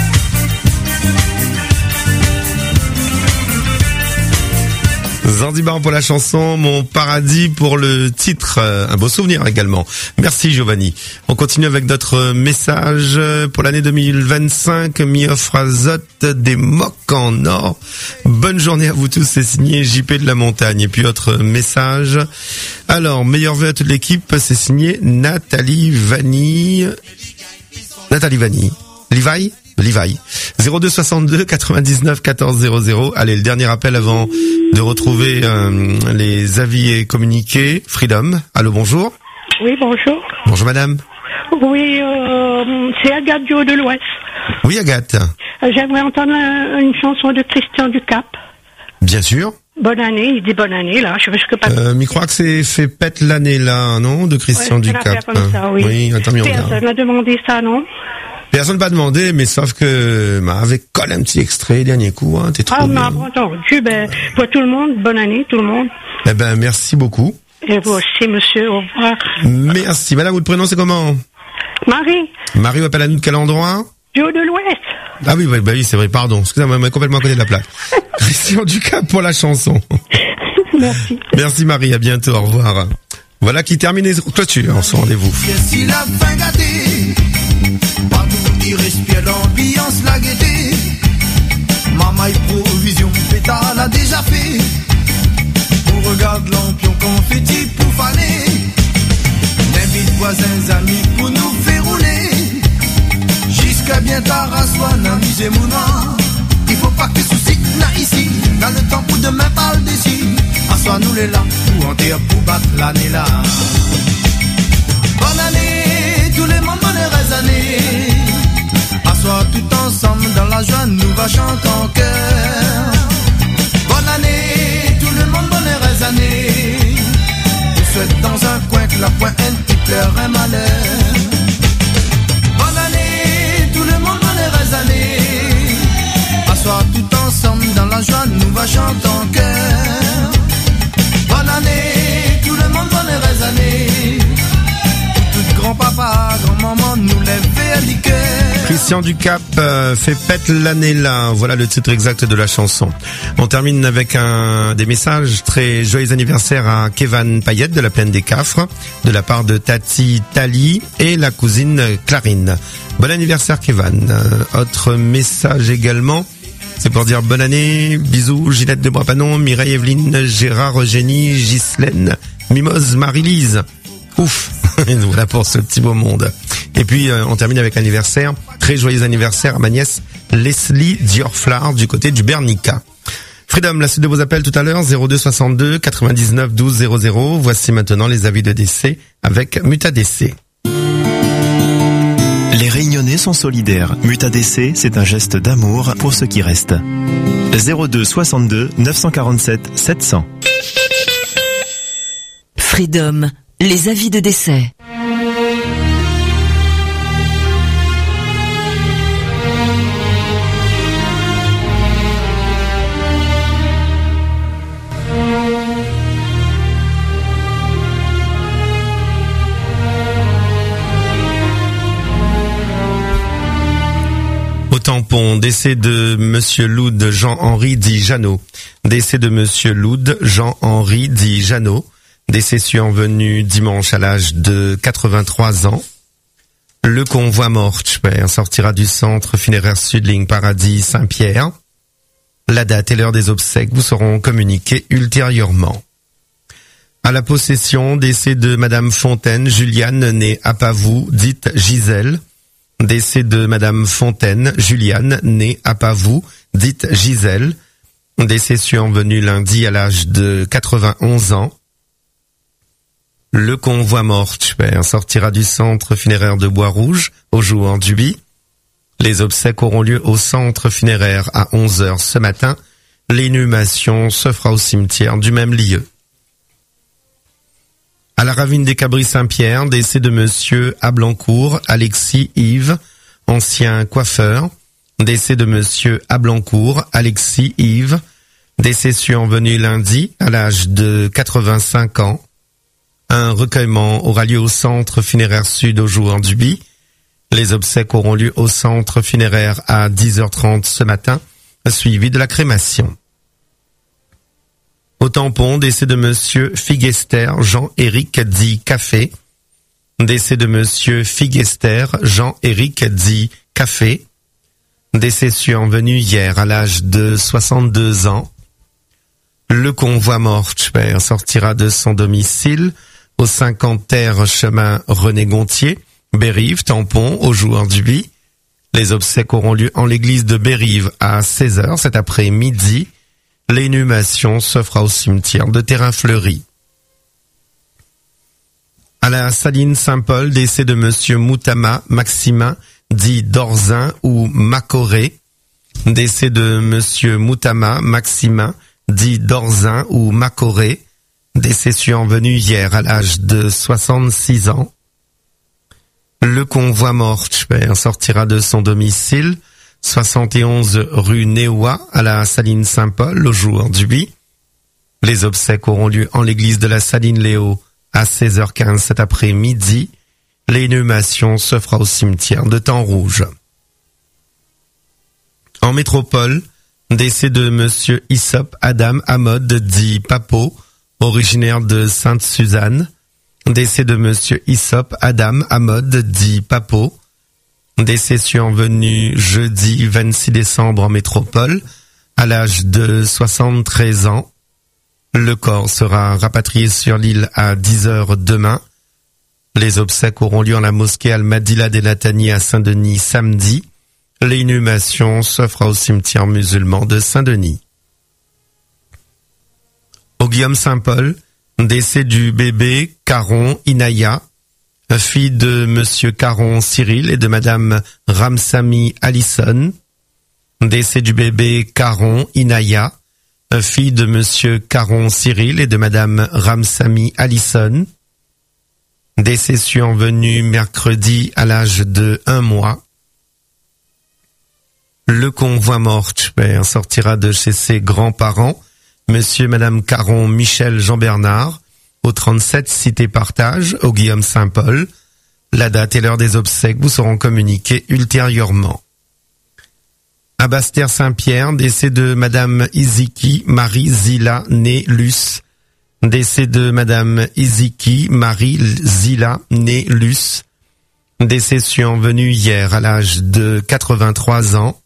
Zanzibar pour la chanson, mon paradis pour le titre. Un beau souvenir également. Merci Giovanni. On continue avec d'autres messages. Pour l'année deux mille vingt-cinq, Miofrazot des Mocs en or. Bonne journée à vous tous, c'est signé J P de la Montagne. Et puis autre message. Alors, meilleur vœu à toute l'équipe, c'est signé Nathalie Vanille. Nathalie Vanille. Levi Levi. zéro deux soixante-deux quatre-vingt-dix-neuf quatorze zéro zéro. Allez, le dernier appel avant de retrouver euh, les avis et communiqués. Freedom. Allô, bonjour. Oui, bonjour. Bonjour madame. Oui, euh, c'est Agathe du Haut de l'Ouest. Oui, Agathe. J'aimerais entendre un- une chanson de Christian Ducap. Bien sûr. Bonne année, il dit bonne année, là. Je sais que pas. Euh, mais je crois que c'est fait pète l'année là, non, de Christian Ouais, c'est Ducap. l'affaire comme ça, oui. Oui, attends, mais on regarde. Personne n'a demandé ça, non? Personne n'a pas demandé, mais sauf que bah, avec colle un petit extrait, dernier coup, hein, t'es trop Ah, bien. mais entendu, ben, pour tout le monde, bonne année, tout le monde. Eh ben, merci beaucoup. Et vous aussi, monsieur, au revoir. Merci. Madame, votre prénom c'est comment? Marie, Marie, vous appelle à nous de quel endroit? du Haut de l'Ouest. Ah oui, oui, bah oui, c'est vrai, pardon. Excusez-moi, mais complètement à côté de la plaque. Christian Ducap pour la chanson. Merci. Merci Marie, à bientôt, au revoir. Voilà qui termine les clôtures, on se rendez-vous. Si la fin gâtée, partout qui respire l'ambiance, la gaieté. Maman provision, pétale a déjà fait. On regarde lampion confetti pour faner. N'invite voisins, amis pour nous faire rouler. Jusqu'à bien tard à soi, n'amuser mon nom. Il faut pas que souci n'a ici. Dans le temps pour demain parle d'ici. À soi nous les là, pour en terre pour battre l'année là. Bonne année, tout le monde bonne heureuse année. Assois tout ensemble dans la joie, nous va chanter en cœur. Bonne année, tout le monde bonne heureuse année. Je souhaite dans un coin que la pointe qui pleure un malheur. Bonne année, tout le monde bonne heureuse année. Assois tout ensemble dans la joie, nous va chanter en cœur. Bonne année, tout le monde bonne heureuse année. Tout grand-papa, grand-maman nous lève vers le cœur. Christian Ducap euh, fait pète l'année là. Voilà le titre exact de la chanson. On termine avec un des messages. Très joyeux anniversaire à Kevan Payette de la Plaine des Cafres, de la part de Tati Tali et la cousine Clarine. Bon anniversaire Kevan. Euh, autre message également. C'est pour dire bonne année, bisous, Ginette de Brapanon, Mireille, Evelyne, Gérard, Eugénie, Ghislaine, Mimose, Marie-Lise. Ouf, voilà pour ce petit beau monde. Et puis euh, on termine avec l'anniversaire, très joyeux anniversaire à ma nièce Leslie Diorflar du côté du Bernica. Freedom, la suite de vos appels tout à l'heure, zéro deux soixante-deux quatre-vingt-dix-neuf douze zéro zéro. Voici maintenant les avis de décès avec Muta Décès. Les Réunionnais sont solidaires. Muta Décès, c'est un geste d'amour pour ceux qui restent. zéro deux soixante-deux neuf cent quarante-sept sept cents. Freedom, les avis de décès. Au tampon, décès de Monsieur Loud Jean-Henri dit Jeannot. Décès de Monsieur Loud Jean-Henri dit Jeannot. Décès survenu dimanche à l'âge de quatre-vingt-trois ans. Le convoi mortuaire sortira du centre funéraire Sud Ligne Paradis Saint-Pierre. La date et l'heure des obsèques vous seront communiquées ultérieurement. À la possession, décès de Madame Fontaine, Juliane, née à Pavou, dite Gisèle. Décès de madame Fontaine, Juliane, née à Pavou, dite Gisèle. Décès survenu lundi à l'âge de quatre-vingt-onze ans. Le convoi mortuaire sortira du centre funéraire de Bois-Rouge au jour du Bi. Les obsèques auront lieu au centre funéraire à onze heures ce matin. L'inhumation se fera au cimetière du même lieu. À la ravine des Cabris Saint-Pierre, décès de monsieur Ablancourt, Alexis Yves, ancien coiffeur. Décès de monsieur Ablancourt, Alexis Yves, décès survenu lundi à l'âge de quatre-vingt-cinq ans. Un recueillement aura lieu au centre funéraire sud au jour du Bi. Les obsèques auront lieu au centre funéraire à dix heures trente ce matin, suivi de la crémation. Au tampon, décès de monsieur Figuester, Jean-Éric dit Café. Décès de monsieur Figuester, Jean-Éric dit Café. Décès survenu hier à l'âge de soixante-deux ans. Le convoi mortuaire sortira de son domicile au cinquantaire chemin René Gontier, Bérive, tampon, au jour du Bi. Les obsèques auront lieu en l'église de Bérive à seize heures cet après-midi. L'inhumation se fera au cimetière de Terrain Fleuri. À la Saline Saint-Paul, décès de monsieur Moutama Maximin, dit Dorzin ou Macoré. Décès de monsieur Moutama Maximin, dit Dorzin ou Macoré. Décès survenu hier à l'âge de soixante-six ans. Le convoi mortuaire sortira de son domicile, soixante et onze rue Néoua, à la Saline Saint-Paul, au jour du Bi. Les obsèques auront lieu en l'église de la Saline Léo à seize heures quinze cet après-midi. L'inhumation se fera au cimetière de Temps-Rouge. En métropole, décès de monsieur Issop Adam Hamod, dit Papo, originaire de Sainte-Suzanne. Décès de monsieur Issop Adam Hamod, dit Papo. Décès survenu jeudi vingt-six décembre en métropole, à l'âge de soixante-treize ans. Le corps sera rapatrié sur l'île à dix heures demain. Les obsèques auront lieu en la mosquée Al-Madila des Lataniers à Saint-Denis samedi. L'inhumation se fera au cimetière musulman de Saint-Denis. Au Guillaume Saint-Paul, décès du bébé Caron Inaya, fille de monsieur Caron Cyril et de madame Ramsami Allison. Décès du bébé Caron Inaya, fille de monsieur Caron Cyril et de madame Ramsami Allison. Décès survenu mercredi à l'âge de un mois. Le convoi mortuaire sortira de chez ses grands-parents, monsieur et madame Caron Michel Jean-Bernard, au trente-sept Cité Partage, au Guillaume Saint-Paul. La date et l'heure des obsèques vous seront communiquées ultérieurement. À Bastère-Saint-Pierre, décès de madame Iziki Marie Zila, née Luce. Décès de madame Iziki Marie Zila, née Luce. Décès survenu hier à l'âge de quatre-vingt-trois ans.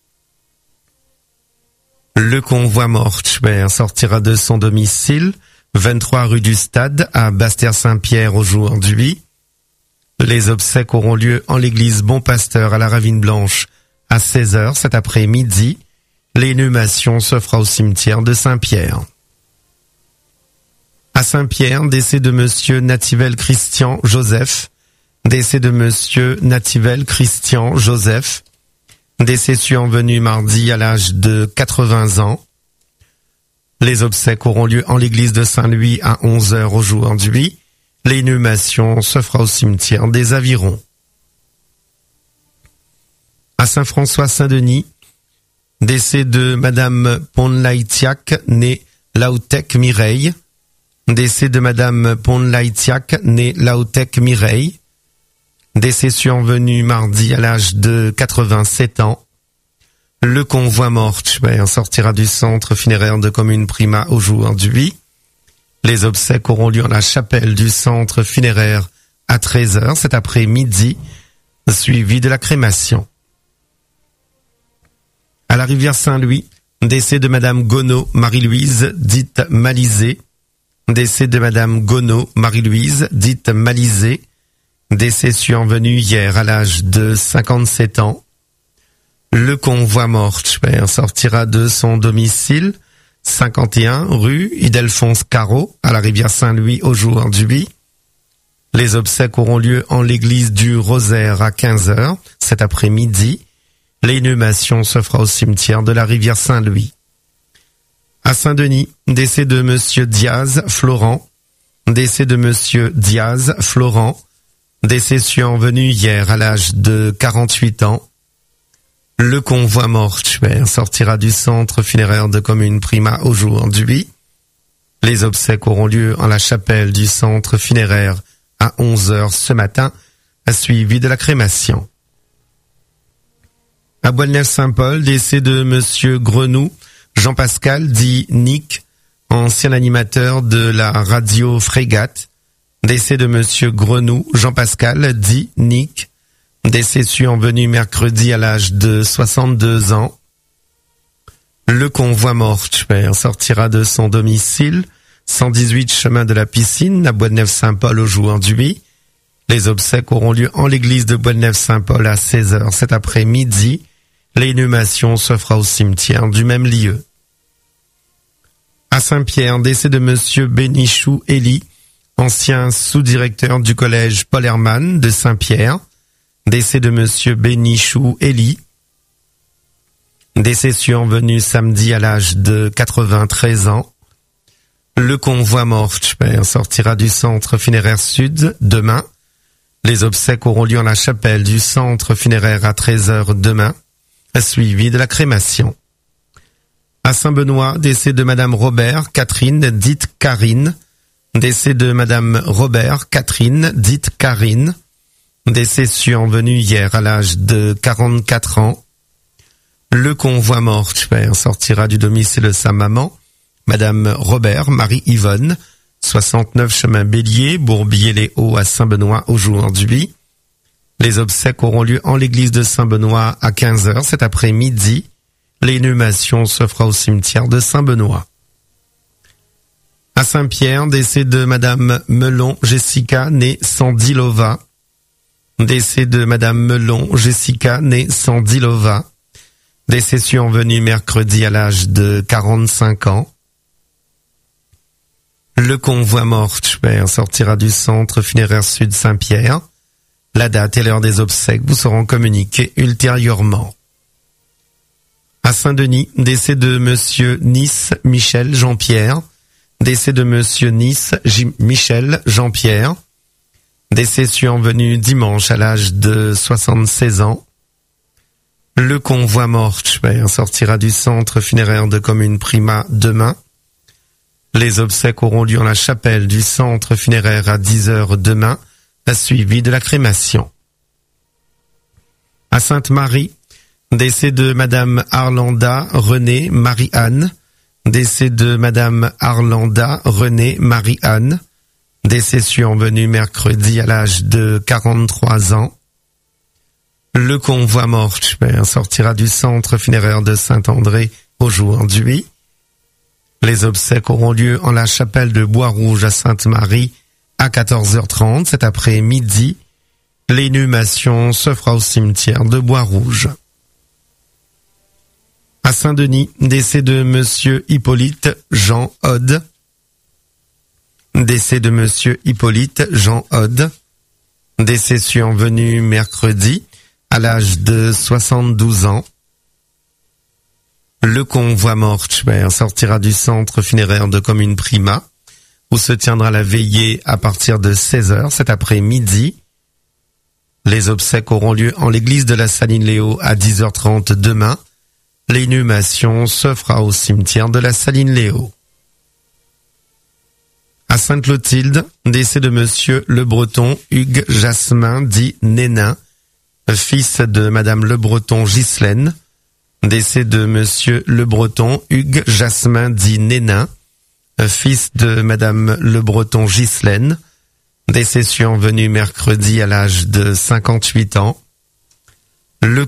Le convoi mortuaire sortira de son domicile, vingt-trois rue du Stade, à Bastère-Saint-Pierre au jour du Bi. Les obsèques auront lieu en l'église Bon Pasteur à la Ravine Blanche à seize heures cet après-midi. L'inhumation se fera au cimetière de Saint-Pierre. À Saint-Pierre, décès de monsieur Nativel Christian Joseph. Décès de monsieur Nativel Christian Joseph. Décès survenu mardi à l'âge de quatre-vingts ans. Les obsèques auront lieu en l'église de Saint-Louis à onze heures au jour du Bi. L'inhumation se fera au cimetière des Avirons. À Saint-François-Saint-Denis, décès de madame Ponlaïtiak, née Laoutek Mireille. Décès de madame Ponlaïtiak, née Laoutek Mireille. Décès survenu mardi à l'âge de quatre-vingt-sept ans. Le convoi mortuaire sortira du centre funéraire de commune Prima au jour du Bi. Les obsèques auront lieu en la chapelle du centre funéraire à treize heures cet après-midi, suivi de la crémation. À la rivière Saint-Louis, décès de madame Gonneau Marie-Louise, dite Malisée. Décès de madame Gonneau Marie-Louise, dite Malisée. décès survenu hier à l'âge de cinquante-sept ans. Le convoi mortuaire sortira de son domicile, cinquante et un rue Ildefonse Carreau, à la rivière Saint-Louis aujourd'hui. Les obsèques auront lieu en l'église du Rosaire à quinze heures cet après-midi. L'inhumation se fera au cimetière de la rivière Saint-Louis. À Saint-Denis, décès de monsieur Diaz Florent. Décès de monsieur Diaz Florent. Décès survenu hier à l'âge de quarante-huit ans. Le convoi mortuaire sortira du centre funéraire de commune Prima aujourd'hui. Les obsèques auront lieu en la chapelle du centre funéraire à onze heures ce matin, suivi de la crémation. À Boisneuf-Saint-Paul, décès de monsieur Grenoux, Jean-Pascal, dit Nick, ancien animateur de la radio Frégate. Décès de monsieur Grenoux, Jean-Pascal, dit Nick, décès survenu mercredi à l'âge de soixante-deux ans. Le convoi mortuaire sortira de son domicile, cent dix-huit chemin de la Piscine, à Boisneuf-Saint-Paul aujourd'hui. Les obsèques auront lieu en l'église de Boisneuf-Saint-Paul à seize heures cet après-midi. L'inhumation se fera au cimetière du même lieu. À Saint-Pierre, décès de monsieur Bénichou Elie, ancien sous-directeur du collège Paul Hermann de Saint-Pierre. Décès de monsieur Bénichou Elie. Décès survenu samedi à l'âge de quatre-vingt-treize ans. Le convoi mortuaire sortira du centre funéraire sud demain. Les obsèques auront lieu en la chapelle du centre funéraire à treize heures demain, suivi de la crémation. À Saint-Benoît, décès de madame Robert Catherine, dite Karine. Décès de madame Robert Catherine, dite Karine. Décès survenu hier à l'âge de quarante-quatre ans. Le convoi mortuaire sortira du domicile de sa maman, madame Robert Marie-Yvonne, soixante-neuf chemin Bélier, Bourbier-les-Hauts à Saint-Benoît aujourd'hui. Les obsèques auront lieu en l'église de Saint-Benoît à quinze heures cet après-midi. L'inhumation se fera au cimetière de Saint-Benoît. À Saint-Pierre, décès de madame Melon Jessica, née Sandilova. Décès de madame Melon Jessica, née Sandilova. Décès survenu mercredi à l'âge de quarante-cinq ans. Le convoi mortuaire sortira du centre funéraire sud Saint-Pierre. La date et l'heure des obsèques vous seront communiquées ultérieurement. À Saint-Denis, décès de monsieur Nice Michel Jean-Pierre. Décès de monsieur Nice J- Michel Jean-Pierre. Décès survenu dimanche à l'âge de soixante-seize ans. Le convoi mortuaire sortira du centre funéraire de commune Prima demain. Les obsèques auront lieu en la chapelle du centre funéraire à dix heures demain, suivi de la crémation. À Sainte-Marie, décès de madame Arlanda Renée Marie-Anne. Décès de madame Arlanda Renée Marie-Anne. Décès survenu mercredi à l'âge de quarante-trois ans. Le convoi mortuaire sortira du centre funéraire de Saint-André aujourd'hui. Les obsèques auront lieu en la chapelle de Bois-Rouge à Sainte-Marie à quatorze heures trente cet après-midi. L'inhumation se fera au cimetière de Bois-Rouge. À Saint-Denis, décès de monsieur Hippolyte Jean Hode. Décès de monsieur Hippolyte Jean Hode. Décès survenu mercredi à l'âge de soixante-douze ans. Le convoi mortuaire sortira du centre funéraire de commune Prima, où se tiendra la veillée à partir de seize heures cet après-midi. Les obsèques auront lieu en l'église de la Saline-Léo à dix heures trente demain. L'inhumation se fera au cimetière de la Saline-Léo. À Sainte-Clotilde, décès de monsieur Le Breton Hugues Jasmin dit Nénin, fils de madame Le Breton Ghislaine. Décès de monsieur Le Breton Hugues Jasmin dit Nénin, fils de madame Le Breton Ghislaine. Décès survenu mercredi à l'âge de cinquante-huit ans. Le